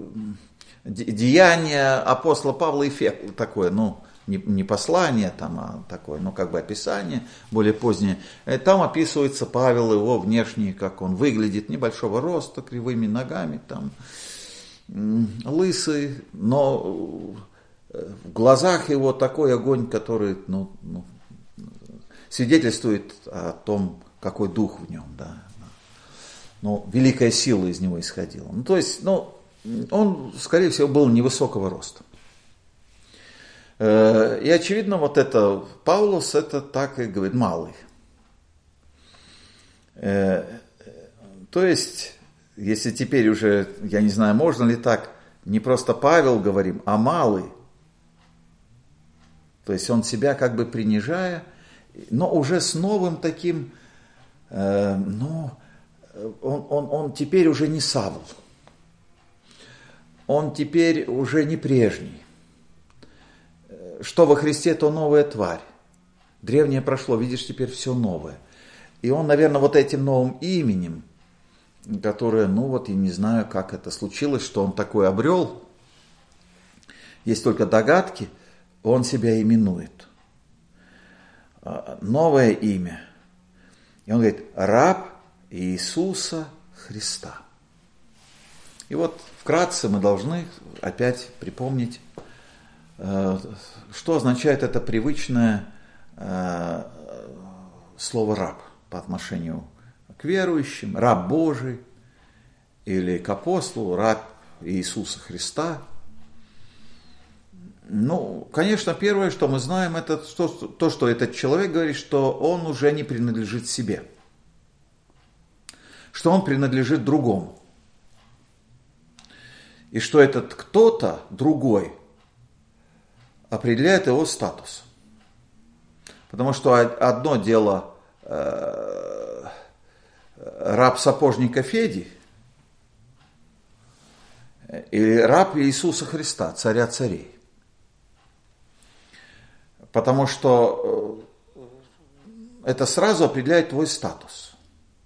деяние апостола Павла и Феклы, такое, не послание там, а такое, описание более позднее. Там описывается Павел, его внешний, как он выглядит, небольшого роста, кривыми ногами, там, лысый, но в глазах его такой огонь, который, свидетельствует о том, какой дух в нем, да. Великая сила из него исходила. То есть, он, скорее всего, был невысокого роста. И очевидно, вот это Паулос, это так и говорит, малый. То есть, если теперь уже, я не знаю, можно ли так, не просто Павел говорим, а малый. То есть он себя как бы принижая, но уже с новым таким, он теперь уже не Савл. Он теперь уже не прежний. Что во Христе, то новая тварь. Древнее прошло, видишь, теперь все новое. И он, наверное, вот этим новым именем, которое, я не знаю, как это случилось, что он такой обрел, есть только догадки, он себя именует. Новое имя. И он говорит, раб Иисуса Христа. И вот вкратце мы должны опять припомнить, что означает это привычное слово «раб» по отношению к верующим, раб Божий, или к апостолу, раб Иисуса Христа. Конечно, первое, что мы знаем, это то, что этот человек говорит, что он уже не принадлежит себе, что он принадлежит другому. И что этот кто-то другой определяет его статус. Потому что одно дело раб сапожника Феди или раб Иисуса Христа, царя царей. Потому что это сразу определяет твой статус.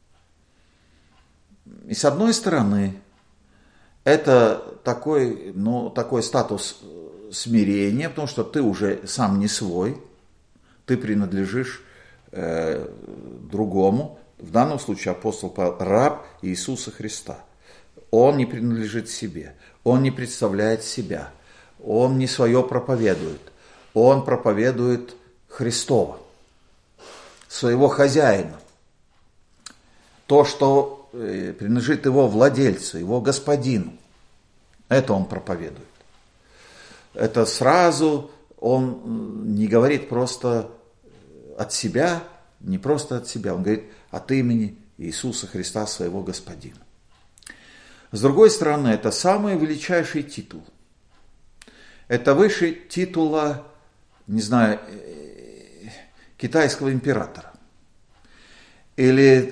И с одной стороны, это такой статус смирения, потому что ты уже сам не свой, ты принадлежишь другому. В данном случае апостол Павел – раб Иисуса Христа. Он не принадлежит себе, он не представляет себя, он не свое проповедует, он проповедует Христова, своего хозяина. То, что принадлежит его владельцу, его господину, это он проповедует. Это сразу он не говорит просто от себя, не просто от себя, он говорит от имени Иисуса Христа, своего господина. С другой стороны, это самый величайший титул. Это выше титула, не знаю, китайского императора. Или,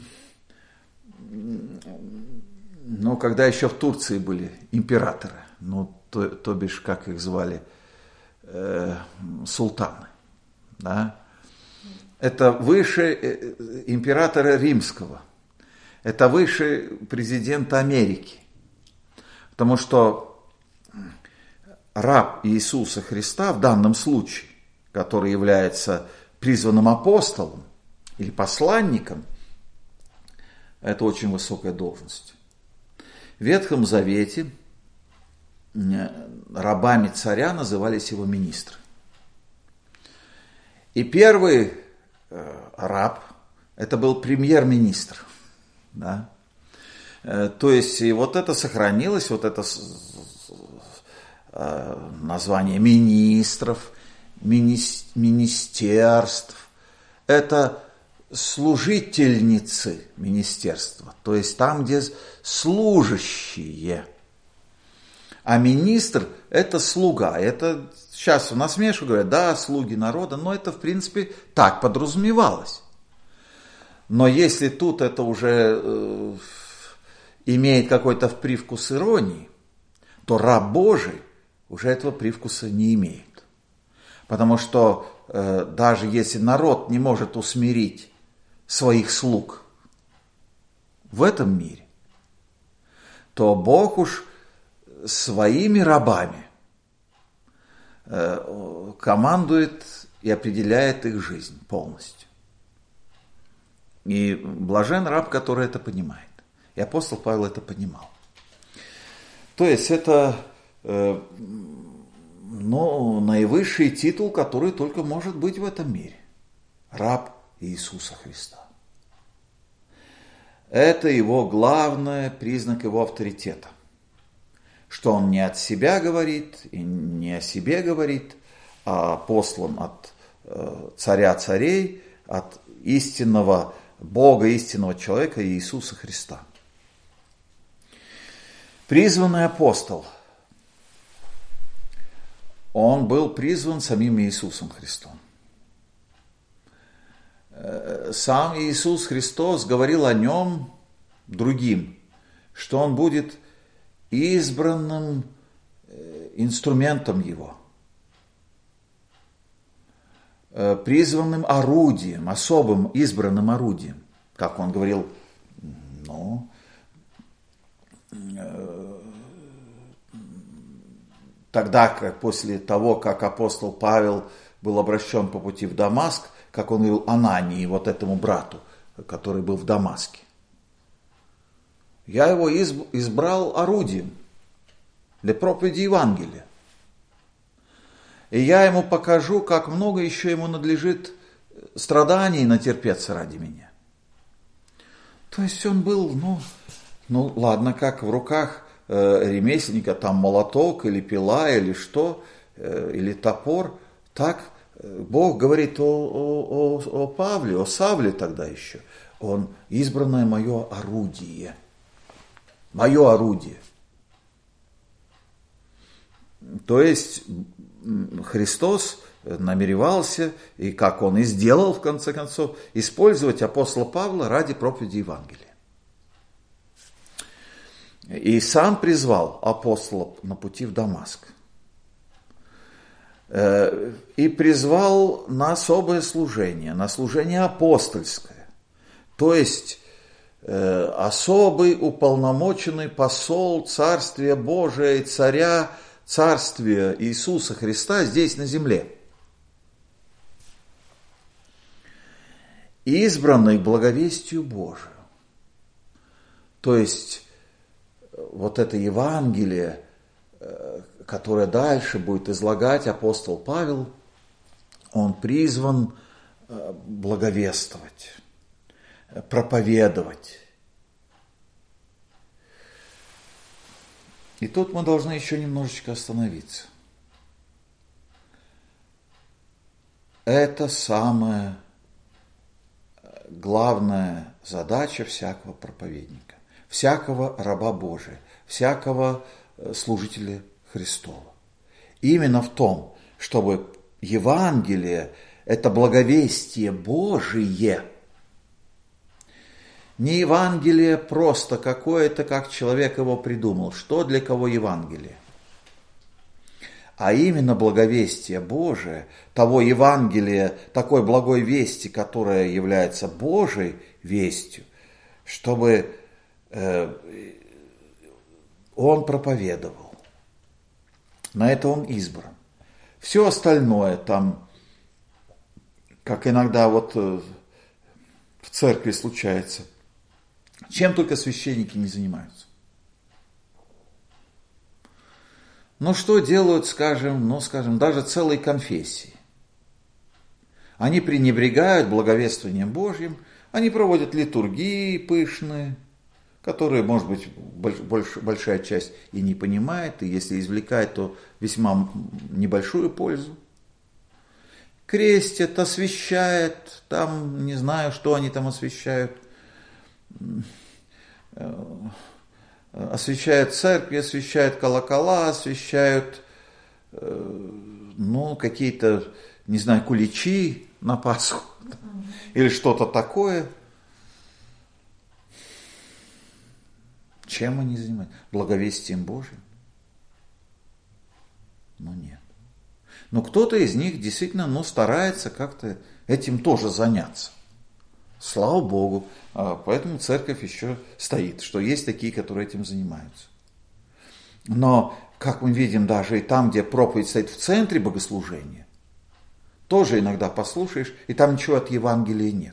когда еще в Турции были императоры, то бишь, как их звали, султаны. Да? Это выше императора римского. Это выше президента Америки. Потому что раб Иисуса Христа в данном случае, который является призванным апостолом или посланником, это очень высокая должность. В Ветхом Завете рабами царя назывались его министры. И первый раб – это был премьер-министр. Да? То есть, и вот это сохранилось, вот это название министров, министерств. Это служительницы министерства, то есть там, где служащие. А министр – это слуга. Это сейчас в насмешку говорят, да, слуги народа, но это, в принципе, так подразумевалось. Но если тут это уже имеет какой-то привкус иронии, то раб Божий уже этого привкуса не имеет. Потому что даже если народ не может усмирить своих слуг в этом мире, то Бог уж своими рабами командует и определяет их жизнь полностью. И блажен раб, который это понимает. И апостол Павел это понимал. То есть это наивысший титул, который только может быть в этом мире. Раб Иисуса Христа. Это его главный признак его авторитета. Что он не от себя говорит и не о себе говорит, а послан от царя царей, от истинного Бога, истинного человека Иисуса Христа. Призванный апостол. Он был призван самим Иисусом Христом. Сам Иисус Христос говорил о нем другим, что он будет избранным инструментом его. призванным орудием, особым избранным орудием. Как он говорил, тогда, как после того, как апостол Павел был обращен по пути в Дамаск, как он говорил Анании, вот этому брату, который был в Дамаске. Я его избрал орудием для проповеди Евангелия. И я ему покажу, как много еще ему надлежит страданий натерпеться ради меня. То есть он был, ладно, как в руках ремесленника, там молоток или пила, или что, или топор. Так Бог говорит о Павле, о Савле тогда еще. Он избранное мое орудие. Мое орудие. То есть Христос намеревался, и как он и сделал в конце концов, использовать апостола Павла ради проповеди Евангелия. И сам призвал апостола на пути в Дамаск. И призвал на особое служение, на служение апостольское. То есть особый уполномоченный посол Царствия Божия и Царя Царствия Иисуса Христа здесь на земле. Избранный благовестию Божию. То есть вот это Евангелие, которое дальше будет излагать апостол Павел, он призван благовествовать, проповедовать. И тут мы должны еще немножечко остановиться. Это самая главная задача всякого проповедника, всякого раба Божия, всякого служителя Христова. Именно в том, чтобы Евангелие, это благовестие Божие, не Евангелие просто какое-то, как человек его придумал, что для кого Евангелие, а именно благовестие Божие, того Евангелия, такой благой вести, которая является Божьей вестью, чтобы он проповедовал. На это он избран. Все остальное там, как иногда вот в церкви случается, чем только священники не занимаются. Ну, что делают, скажем, даже целые конфессии. Они пренебрегают благовествованием Божьим, они проводят литургии пышные, которые, может быть, большая часть и не понимает, и если извлекает, то весьма небольшую пользу. Крестят, освящают, там, не знаю, что они там освящают, освящают церкви, освящают колокола, освящают, какие-то, не знаю, куличи на Пасху или что-то такое. Чем они занимаются? Благовестием Божьим? Нет. Но кто-то из них действительно, старается как-то этим тоже заняться. Слава Богу. Поэтому церковь еще стоит, что есть такие, которые этим занимаются. Но, как мы видим, даже и там, где проповедь стоит в центре богослужения, тоже иногда послушаешь, и там ничего от Евангелия нет.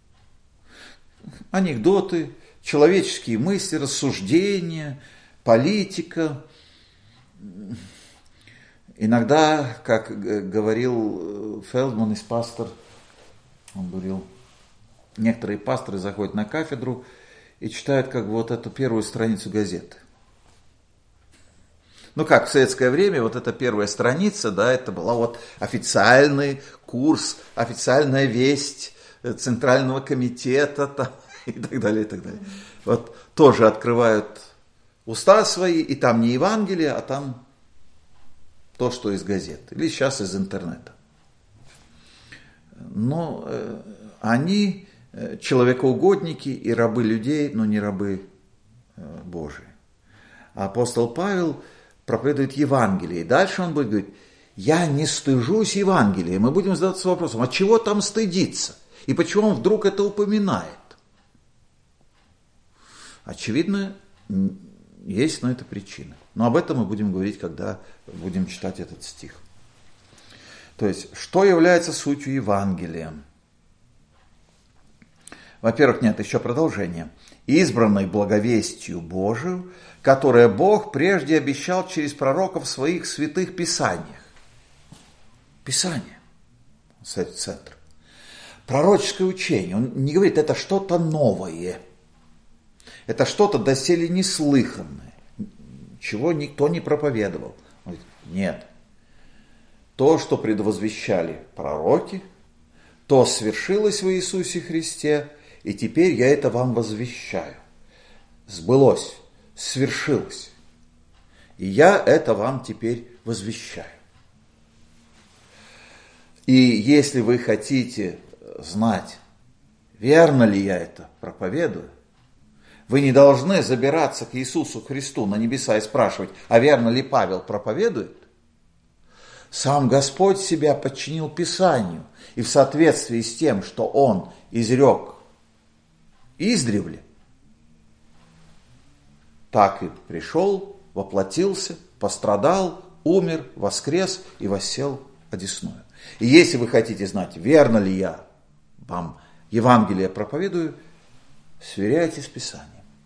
Анекдоты, человеческие мысли, рассуждения, политика. Иногда, как говорил Фелдман из пастор, он говорил, некоторые пасторы заходят на кафедру и читают как бы вот эту первую страницу газеты. Как в советское время, вот эта первая страница, да, это была вот официальный курс, официальная весть Центрального комитета там, и так далее, и так далее. Вот тоже открывают уста свои, и там не Евангелие, а там то, что из газет, или сейчас из интернета. Но они человекоугодники и рабы людей, но не рабы Божии. А апостол Павел проповедует Евангелие. И дальше он будет говорить, я не стыжусь Евангелия. Мы будем задаться вопросом, а чего там стыдиться? И почему он вдруг это упоминает? Очевидно, есть на это причина. Но об этом мы будем говорить, когда будем читать этот стих. То есть, что является сутью Евангелия? Во-первых, нет, еще продолжение. Избранной благовестию Божию, которое Бог прежде обещал через пророков в своих святых писаниях. Писание. Центр. Пророческое учение. Он не говорит, это что-то новое. Это что-то доселе неслыханное. Чего никто не проповедовал. Он говорит, нет. То, что предвозвещали пророки, то свершилось в Иисусе Христе, и теперь я это вам возвещаю. Сбылось, свершилось. И я это вам теперь возвещаю. И если вы хотите знать, верно ли я это проповедую, вы не должны забираться к Иисусу Христу на небеса и спрашивать, а верно ли Павел проповедует? Сам Господь себя подчинил Писанию, и в соответствии с тем, что Он изрек издревле, так и пришел, воплотился, пострадал, умер, воскрес и воссел одесную. И если вы хотите знать, верно ли я вам Евангелие проповедую, сверяйте с Писанием.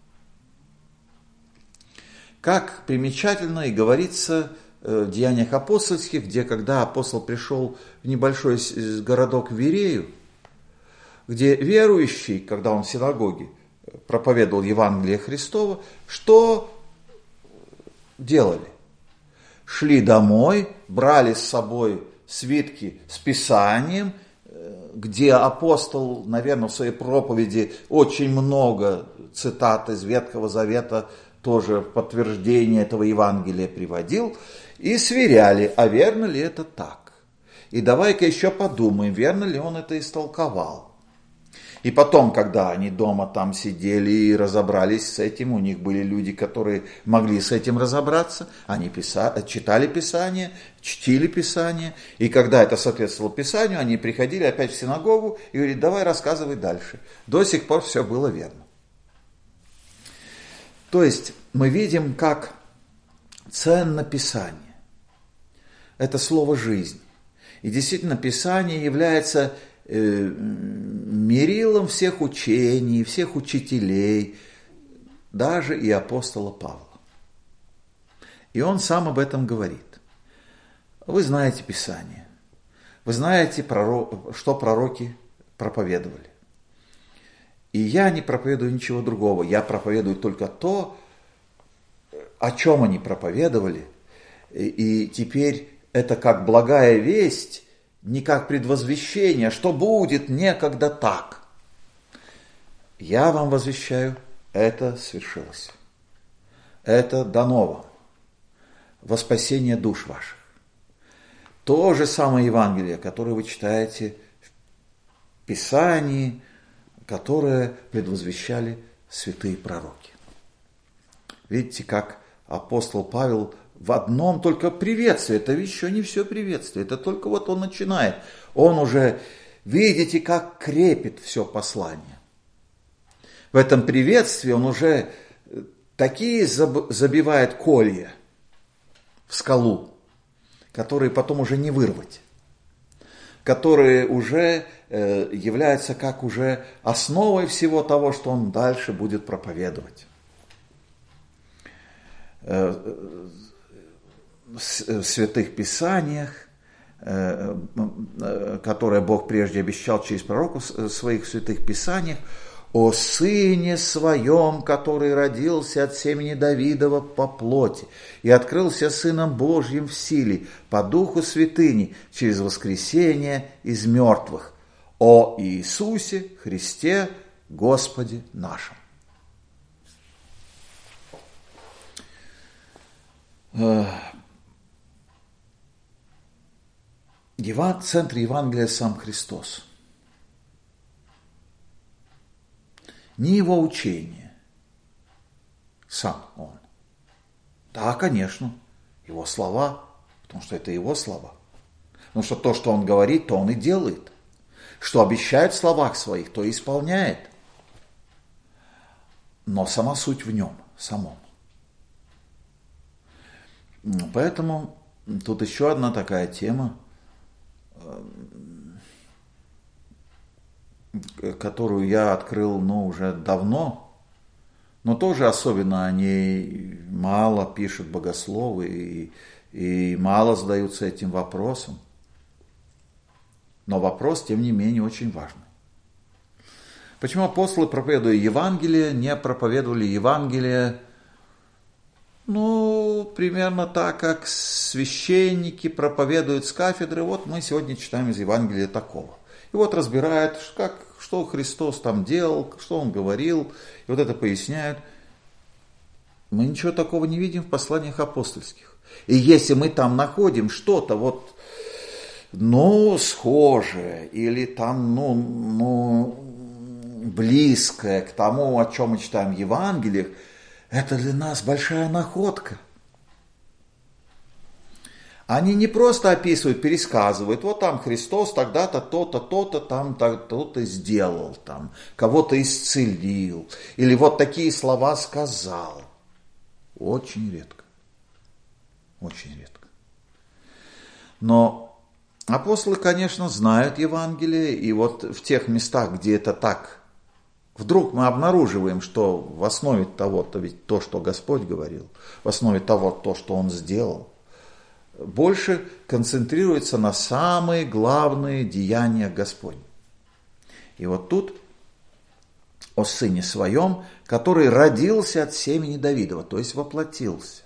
Как примечательно и говорится в Деяниях апостольских, где когда апостол пришел в небольшой городок Верею, где верующий, когда он в синагоге проповедовал Евангелие Христово, что делали? Шли домой, брали с собой свитки с Писанием, где апостол, наверное, в своей проповеди очень много цитат из Ветхого Завета, тоже в подтверждение этого Евангелия приводил, и сверяли, а верно ли это так. И давай-ка еще подумаем, верно ли он это истолковал. И потом, когда они дома там сидели и разобрались с этим, у них были люди, которые могли с этим разобраться, они читали Писание, чтили Писание, и когда это соответствовало Писанию, они приходили опять в синагогу и говорили, давай рассказывай дальше. До сих пор все было верно. То есть мы видим, как ценно Писание. Это слово «жизнь». И действительно, Писание является мерилом всех учений, всех учителей, даже и апостола Павла. И он сам об этом говорит. Вы знаете Писание. Вы знаете, что пророки проповедовали. И я не проповедую ничего другого. Я проповедую только то, о чем они проповедовали. И теперь это как благая весть, не как предвозвещение, что будет некогда так. Я вам возвещаю, это свершилось. Это дано вам во спасение душ ваших. То же самое Евангелие, которое вы читаете в Писании, которое предвозвещали святые пророки. Видите, как апостол Павел в одном только приветствии, это еще не все приветствие, это только вот он начинает. Он уже, видите, как крепит все послание. В этом приветствии он уже такие забивает колья в скалу, которые потом уже не вырвать, которые уже являются как уже основой всего того, что он дальше будет проповедовать. В святых Писаниях, которые Бог прежде обещал через пророков в своих святых Писаниях, о Сыне Своем, который родился от семени Давидова по плоти и открылся Сыном Божьим в силе, по Духу Святыни, через воскресение из мертвых, о Иисусе Христе, Господе нашем. В центре Евангелия сам Христос. Не его учение, сам он. Да, конечно, его слова Потому что это его слова. Потому что то, что он говорит, то он и делает. Что обещает в словах своих, то и исполняет. Но сама суть в нем, самом. Поэтому тут еще одна такая тема, которую я открыл, уже давно, но тоже особенно о ней мало пишут богословы и мало задаются этим вопросом. Но вопрос, тем не менее, очень важный. Почему апостолы, проповедуя Евангелие, не проповедовали Евангелие, примерно так, как священники проповедуют с кафедры? Вот мы сегодня читаем из Евангелия такого. И вот разбирают, что Христос там делал, что Он говорил, и вот это поясняют. Мы ничего такого не видим в посланиях апостольских. И если мы там находим что-то схожее, или там, близкое к тому, о чем мы читаем в Евангелиях, это для нас большая находка. Они не просто описывают, пересказывают, вот там Христос тогда-то, то-то, то-то, там то-то сделал, там кого-то исцелил, или вот такие слова сказал. Очень редко. Очень редко. Но апостолы, конечно, знают Евангелие, и вот в тех местах, где это так, вдруг мы обнаруживаем, что в основе того-то ведь то, что Господь говорил, в основе того, то, что Он сделал, больше концентрируется на самые главные деяния Господни. И вот тут о Сыне Своем, который родился от семени Давидова, то есть воплотился.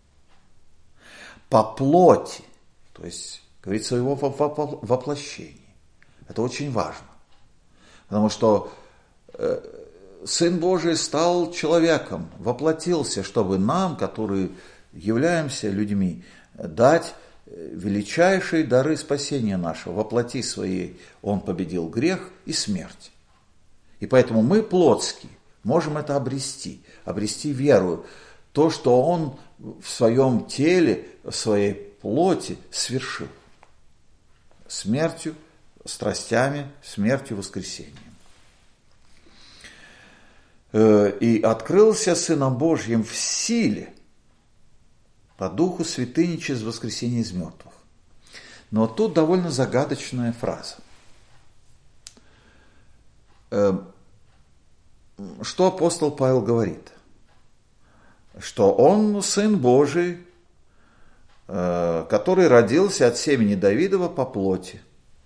По плоти, то есть, говорится о его воплощении. Это очень важно. Потому что Сын Божий стал человеком, воплотился, чтобы нам, которые являемся людьми, дать величайшие дары спасения нашего. Воплоти своей Он победил грех и смерть. И поэтому мы, плотские, можем это обрести веру. То, что Он в своем теле, в своей плоти свершил. Смертью, страстями, смертью, воскресением. И открылся Сыном Божьим в силе, по Духу Святыни через воскресение из мертвых. Но тут довольно загадочная фраза. Что апостол Павел говорит? Что он Сын Божий, который родился от семени Давидова по плоти.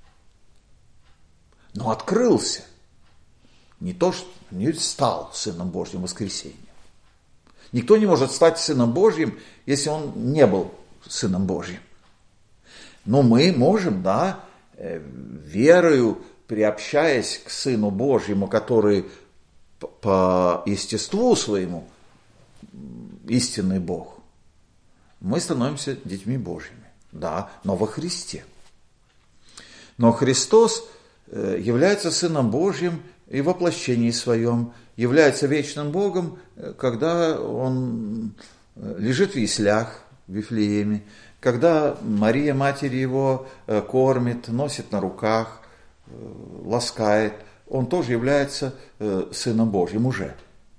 Но открылся. Не то, что не стал Сыном Божьим в воскресенье. Никто не может стать Сыном Божьим, если он не был Сыном Божьим. Но мы можем, верою, приобщаясь к Сыну Божьему, который по естеству своему истинный Бог, мы становимся детьми Божьими. Да, но во Христе. Но Христос является Сыном Божьим и в воплощении своем, является вечным Богом, когда Он лежит в яслях в Вифлееме, когда Мария, матерь Его, кормит, носит на руках, ласкает. Он тоже является Сыном Божьим уже.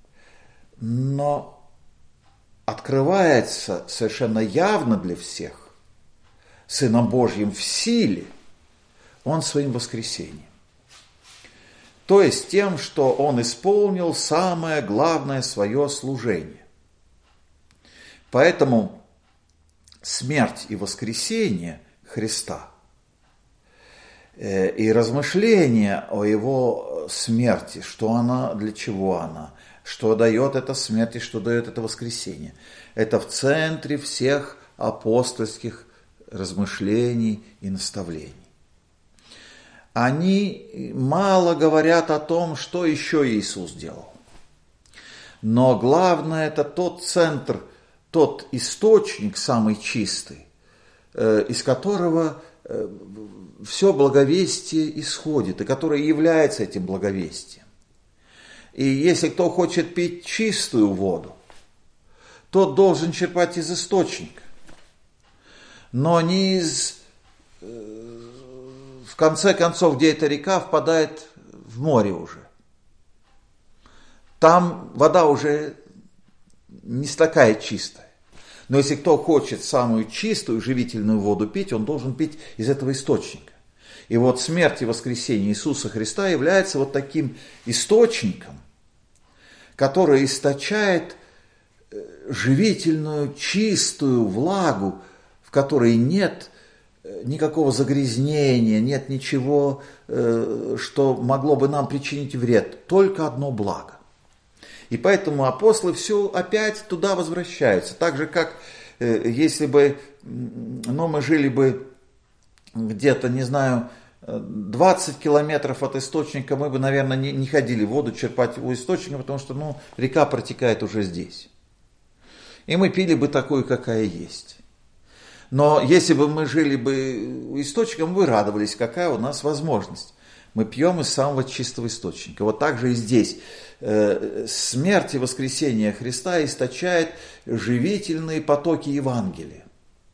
Но открывается совершенно явно для всех Сыном Божьим в силе Он своим воскресением. То есть тем, что Он исполнил самое главное свое служение. Поэтому смерть и воскресение Христа и размышления о Его смерти, что она, для чего она, что дает эта смерть и что дает это воскресение, это в центре всех апостольских размышлений и наставлений. Они мало говорят о том, что еще Иисус делал. Но главное, это тот центр, тот источник самый чистый, из которого все благовестие исходит, и который является этим благовестием. И если кто хочет пить чистую воду, тот должен черпать из источника. но в конце концов, где эта река впадает в море уже. Там вода уже не такая чистая. Но если кто хочет самую чистую живительную воду пить, он должен пить из этого источника. И вот смерть и воскресение Иисуса Христа является вот таким источником, который источает живительную, чистую влагу, в которой нет никакого загрязнения, нет ничего, что могло бы нам причинить вред, только одно благо. И поэтому апостолы все опять туда возвращаются. Так же, как если бы мы жили бы где-то, не знаю, 20 километров от источника, мы бы, наверное, не ходили воду черпать у источника, потому что река протекает уже здесь. И мы пили бы такую, какая есть. Но если бы мы жили бы у источника, мы бы радовались, какая у нас возможность. Мы пьем из самого чистого источника. Вот так же и здесь. Смерть и воскресение Христа источает живительные потоки Евангелия.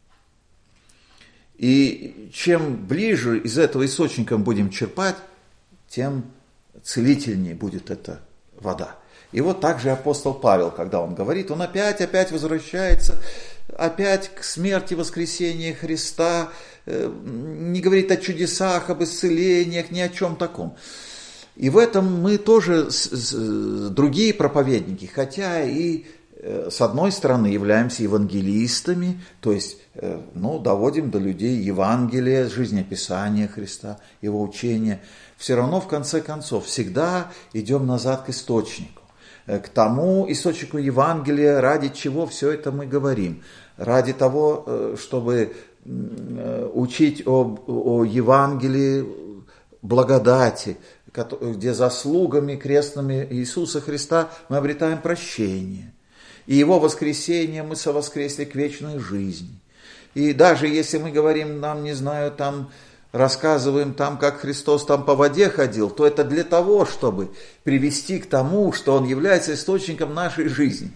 И чем ближе из этого источника будем черпать, тем целительнее будет эта вода. И вот так же апостол Павел, когда он говорит, он опять возвращается, опять к смерти и воскресению Христа, не говорит о чудесах, об исцелениях, ни о чем таком. И в этом мы тоже другие проповедники, хотя и с одной стороны являемся евангелистами, то есть доводим до людей Евангелие, жизнеописание Христа, его учение, все равно в конце концов всегда идем назад к источнику, к тому источнику Евангелия, ради чего все это мы говорим, ради того, чтобы учить о Евангелии благодати, где заслугами крестными Иисуса Христа мы обретаем прощение. И Его воскресение мы совоскресли к вечной жизни. И даже если мы говорим, рассказываем как Христос там по воде ходил, то это для того, чтобы привести к тому, что Он является источником нашей жизни.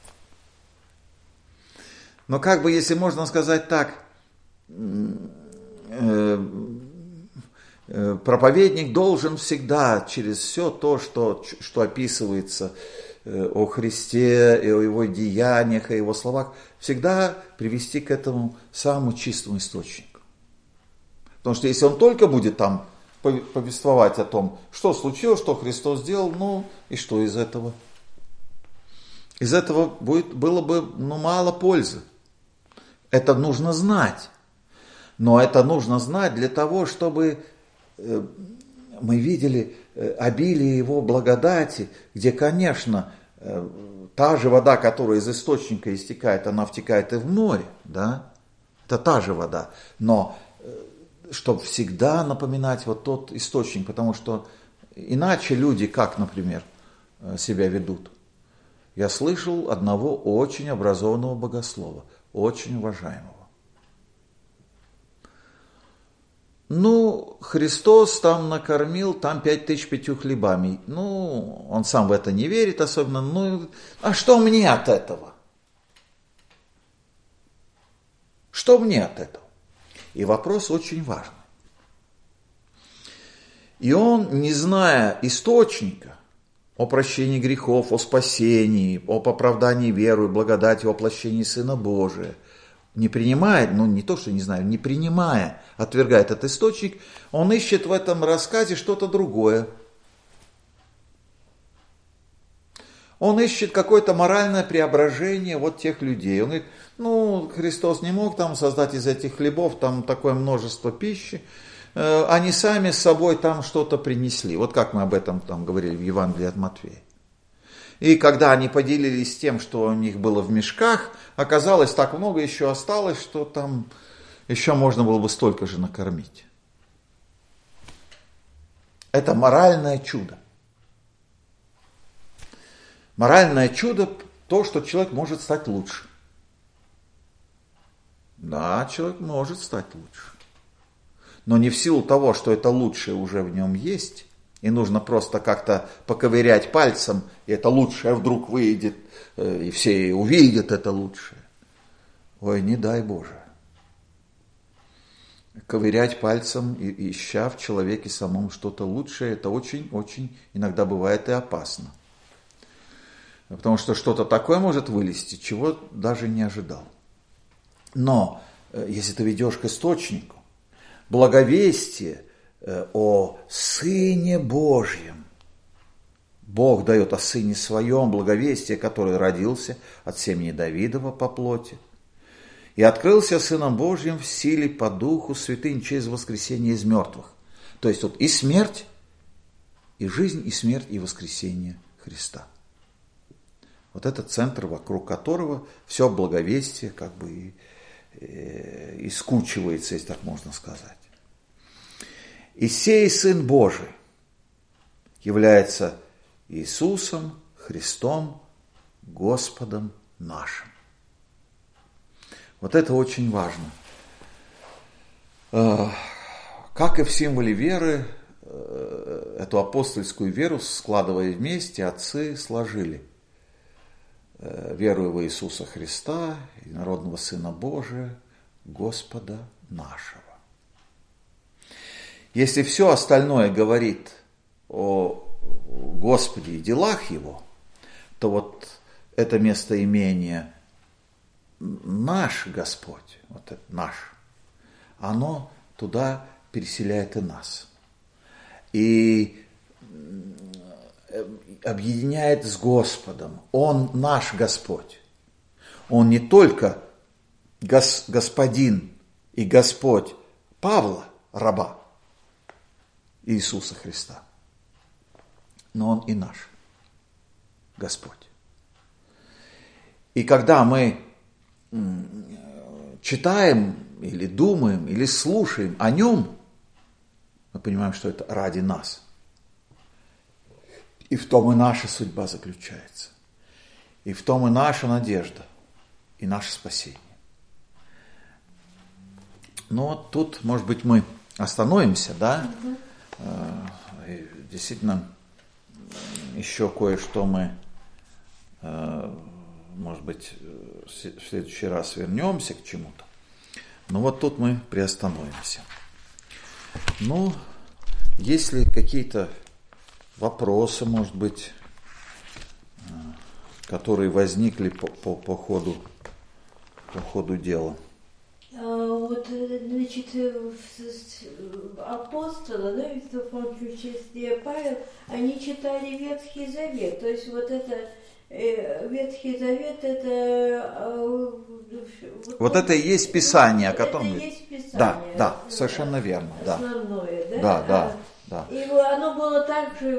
Но если можно сказать так, проповедник должен всегда через все то, что описывается о Христе, и о Его деяниях, о Его словах, всегда привести к этому самому чистому источнику. Потому что если он только будет там повествовать о том, что случилось, что Христос сделал, и что из этого? Из этого было бы мало пользы. Это нужно знать. Но это нужно знать для того, чтобы мы видели обилие Его благодати, где, конечно, та же вода, которая из источника истекает, она втекает и в море, да? Это та же вода. Но чтобы всегда напоминать вот тот источник, потому что иначе люди, как, например, себя ведут. Я слышал одного очень образованного богослова, очень уважаемого. Христос там накормил 5000 5 хлебами. Он сам в это не верит особенно. А что мне от этого? Что мне от этого? И вопрос очень важный. И он, не зная источника о прощении грехов, о спасении, об оправдании веры, благодати, о воплощении Сына Божия, не принимает, не то, что не знаю, не принимая, отвергает этот источник, он ищет в этом рассказе что-то другое. Он ищет какое-то моральное преображение вот тех людей. Он говорит, Христос не мог там создать из этих хлебов там такое множество пищи, они сами с собой там что-то принесли. Вот как мы об этом там говорили в Евангелии от Матфея. И когда они поделились тем, что у них было в мешках, оказалось, так много еще осталось, что там еще можно было бы столько же накормить. Это моральное чудо. Моральное чудо – то, что человек может стать лучше. Да, человек может стать лучше. Но не в силу того, что это лучшее уже в нем есть, и нужно просто как-то поковырять пальцем, и это лучшее вдруг выйдет, и все увидят это лучшее. Ой, не дай Боже. ковырять пальцем, ища в человеке самом что-то лучшее, это очень-очень иногда бывает и опасно. Потому что что-то такое может вылезти, чего даже не ожидал. Но если ты ведешь к источнику, благовестие о Сыне Божьем, Бог дает о Сыне Своем благовестие, который родился от семени Давидова по плоти, и открылся Сыном Божьим в силе по Духу Святым через воскресение из мертвых. То есть вот и смерть, и жизнь, и смерть, и воскресение Христа. Вот это центр, вокруг которого все благовестие как бы и скучивается, если так можно сказать. И сей Сын Божий является Иисусом Христом, Господом нашим. Вот это очень важно. Как и в символе веры, эту апостольскую веру, складывая вместе, отцы сложили. Верую в Иисуса Христа, единородного Сына Божия, Господа нашего. Если все остальное говорит о Господе и делах Его, то вот это местоимение «наш Господь», вот это «наш», оно туда переселяет и нас. И объединяет с Господом. Он наш Господь. Он не только Господин и Господь Павла, раба Иисуса Христа, но Он и наш Господь. И когда мы читаем или думаем, или слушаем о Нем, мы понимаем, что это ради нас. И в том и наша судьба заключается. И в том и наша надежда, и наше спасение. Но тут, может быть, мы остановимся, да? И действительно, еще кое-что мы, может быть, в следующий раз вернемся к чему-то. Но вот тут мы приостановимся. Ну, если какие-то вопросы, может быть, которые возникли по ходу дела. Вот, значит, апостолы, да, в том числе Павел, они читали Ветхий Завет. То есть вот это Ветхий Завет, это... Вот это и есть Писание, о котором... Это и есть Писание. Да, совершенно верно. Основное, да? Да. И оно было так же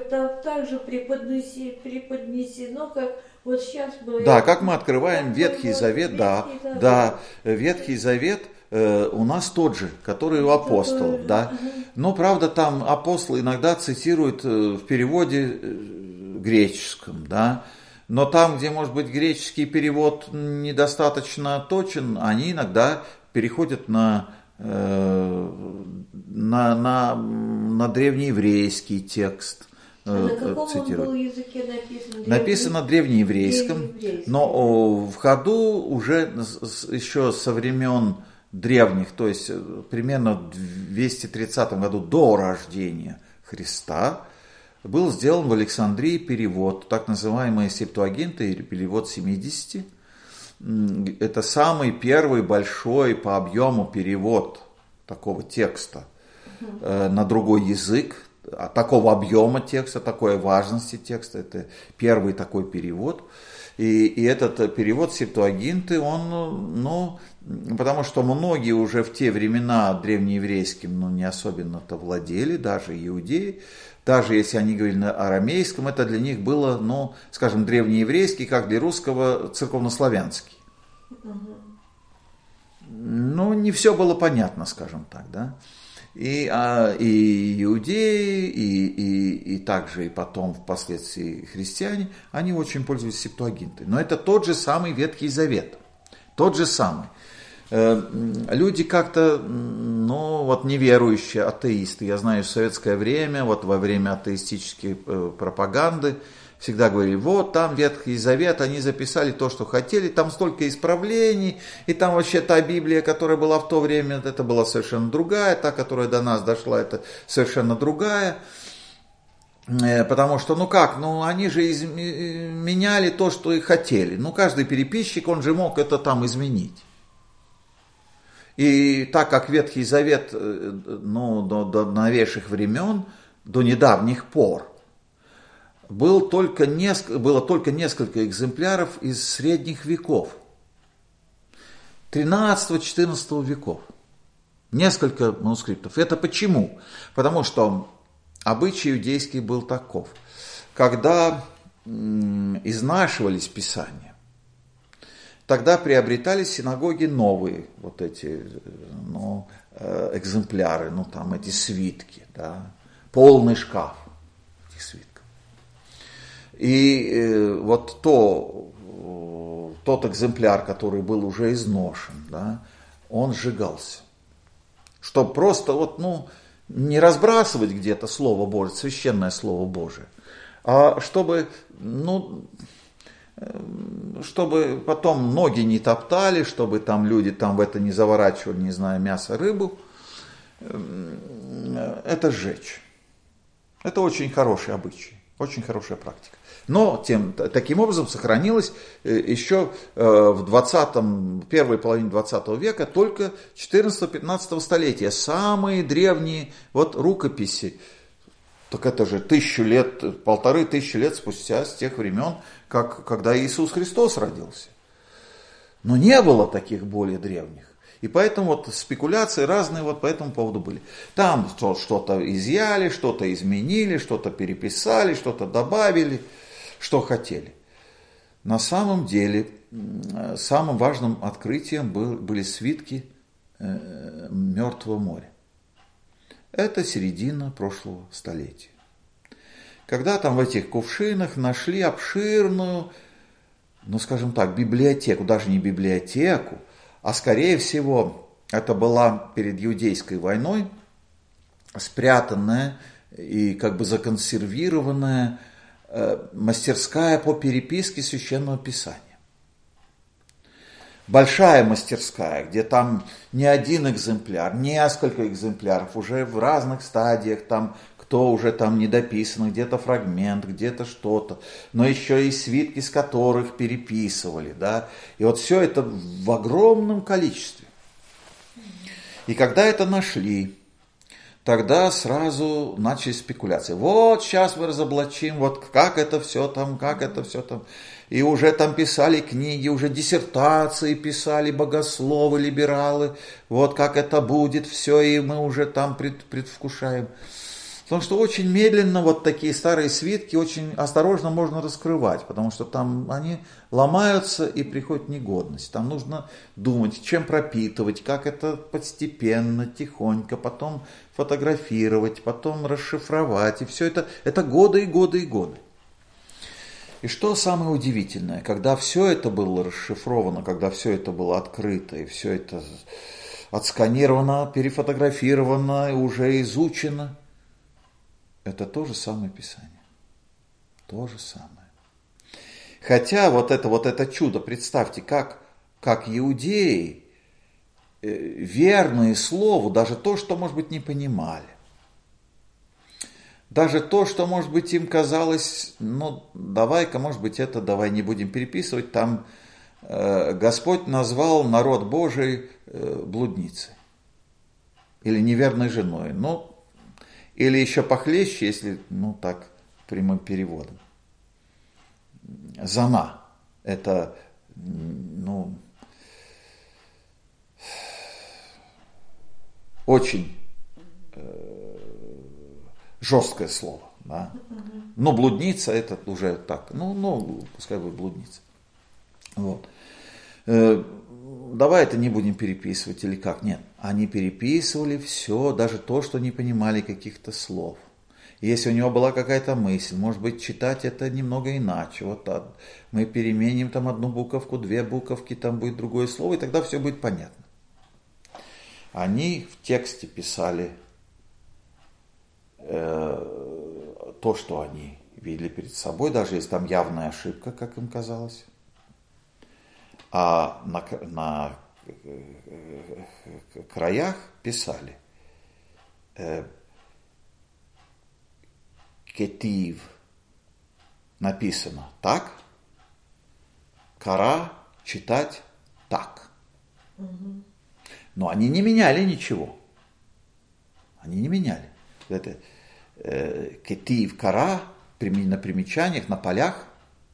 преподнесено, как вот сейчас мы... Да, как мы открываем Ветхий Завет, Ветхий Завет у нас тот же, который у апостолов, да. Но, правда, там апостолы иногда цитируют в переводе греческом, да. Но там, где, может быть, греческий перевод недостаточно точен, они иногда переходят на древнееврейский текст. На каком он был языке написан? Написано древнееврейском, но в ходу уже еще со времен древних, то есть примерно в 230 году до рождения Христа, был сделан в Александрии перевод, так называемый Септуагинта, или перевод 70. Это самый первый большой по объему перевод такого текста на другой язык, такого объема текста, такой важности текста. Это первый такой перевод. И этот перевод Септуагинты, он, потому что многие уже в те времена древнееврейским не особенно-то владели, даже иудеи. Даже если они говорили на арамейском, это для них было, скажем, древнееврейский, как для русского церковнославянский. Не все было понятно, скажем так, да. И иудеи, и также и потом впоследствии христиане, они очень пользовались Септуагинтой. Но это тот же самый Ветхий Завет, тот же самый. Люди как-то, неверующие, атеисты. Я знаю, в советское время, во время атеистической пропаганды, всегда говорили, вот там Ветхий Завет, они записали то, что хотели, там столько исправлений, и там вообще та Библия, которая была в то время, это была совершенно другая, та, которая до нас дошла, это совершенно другая. Потому что, они же меняли то, что и хотели. Каждый переписчик, он же мог это там изменить. И так как Ветхий Завет, до новейших времен, до недавних пор, было только несколько экземпляров из средних веков. 13-14 веков. Несколько манускриптов. Это почему? Потому что обычай иудейский был таков. Когда изнашивались Писания, тогда приобретались в синагоге новые вот эти экземпляры, эти свитки, да, полный шкаф этих свитков. И вот тот экземпляр, который был уже изношен, да, он сжигался. Чтобы просто не разбрасывать где-то Слово Божие, священное Слово Божие, а чтобы потом ноги не топтали, чтобы там люди в это не заворачивали, не знаю, мясо, рыбу, это сжечь. Это очень хороший обычай, очень хорошая практика. Но таким образом сохранилось еще в первой половине 20 века только 14-15 столетия. Самые древние рукописи. Так это же 1500 лет спустя с тех времен, когда Иисус Христос родился. Но не было таких более древних. И поэтому спекуляции разные по этому поводу были. Там что-то изъяли, что-то изменили, что-то переписали, что-то добавили, что хотели. На самом деле, самым важным открытием были свитки Мертвого моря. Это середина прошлого столетия. Когда там в этих кувшинах нашли обширную, библиотеку, даже не библиотеку, а скорее всего это была перед Иудейской войной спрятанная и законсервированная мастерская по переписке Священного Писания. Большая мастерская, где там не один экземпляр, несколько экземпляров, уже в разных стадиях, кто уже не дописан, где-то фрагмент, где-то что-то, но еще и свитки, с которых переписывали, да, и все это в огромном количестве. И когда это нашли, тогда сразу начались спекуляции. Сейчас мы разоблачим, как это все там. И уже там писали книги, уже диссертации писали богословы, либералы. Как это будет все, и мы уже там предвкушаем. Потому что очень медленно такие старые свитки очень осторожно можно раскрывать, потому что там они ломаются и приходит негодность. Там нужно думать, чем пропитывать, как это постепенно, тихонько, потом фотографировать, потом расшифровать. И все это годы и годы и годы. И что самое удивительное, когда все это было расшифровано, когда все это было открыто, и все это отсканировано, перефотографировано, и уже изучено, это то же самое Писание. То же самое. Хотя это чудо, представьте, как иудеи, верные Слову, даже то, что, может быть, не понимали. Даже то, что, может быть, им казалось, давай-ка, может быть, давай не будем переписывать, там Господь назвал народ Божий блудницей или неверной женой. Или еще похлеще, если, так, прямым переводом. Зана. Это, очень жесткое слово. Да? Но блудница это уже так. Пускай будет блудница. Давай это не будем переписывать или как. Нет, они переписывали все, даже то, что не понимали каких-то слов. Если у него была какая-то мысль, может быть, читать это немного иначе. Мы переменим там одну буковку, две буковки, там будет другое слово, и тогда все будет понятно. Они в тексте писали то, что они видели перед собой, даже если там явная ошибка, как им казалось. А на краях писали кетив, написано так, кара читать так. Но они не меняли ничего. Они не меняли. Это кетив, кара на примечаниях, на полях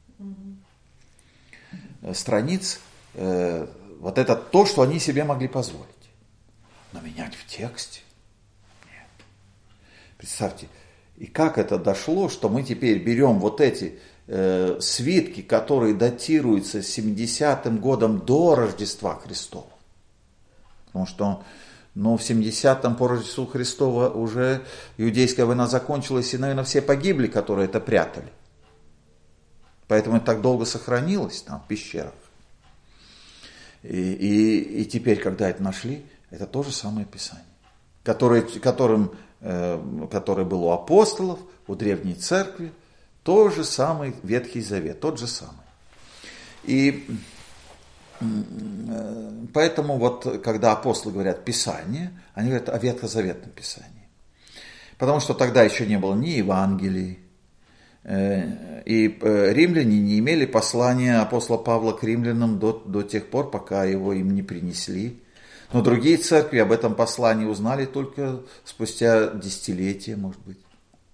страниц. Вот это то, что они себе могли позволить. Но менять в тексте? Нет. Представьте, и как это дошло, что мы теперь берем вот эти свитки, которые датируются 70-м годом до Рождества Христова. Потому что в 70-м по Рождеству Христова уже иудейская война закончилась, и, наверное, все погибли, которые это прятали. Поэтому это так долго сохранилось там в пещерах. И теперь, когда это нашли, это то же самое Писание, которое было у апостолов, у Древней Церкви, тот же самый Ветхий Завет, тот же самый. И поэтому вот, когда апостолы говорят Писание, они говорят о Ветхозаветном Писании. Потому что тогда еще не было ни Евангелий, и римляне не имели послания апостола Павла к римлянам до тех пор, пока его им не принесли. Но другие церкви об этом послании узнали только спустя десятилетия, может быть.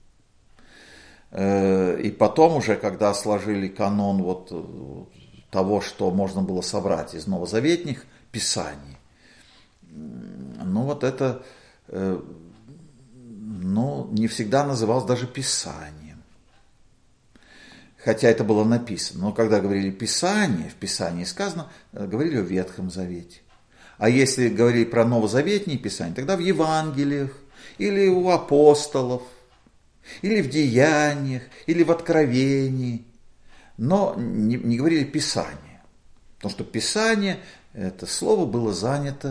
И потом уже, когда сложили канон вот того, что можно было собрать из новозаветных писаний, вот это не всегда называлось даже Писанием. Хотя это было написано. Но когда говорили Писание, в Писании сказано, говорили о Ветхом Завете. А если говорили про новозаветные Писания, тогда в Евангелиях, или у апостолов, или в Деяниях, или в Откровении. Но не говорили Писание. Потому что Писание, это слово было занято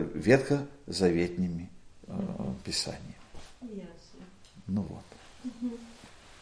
ветхозаветными писаниями. Ясно. Вот.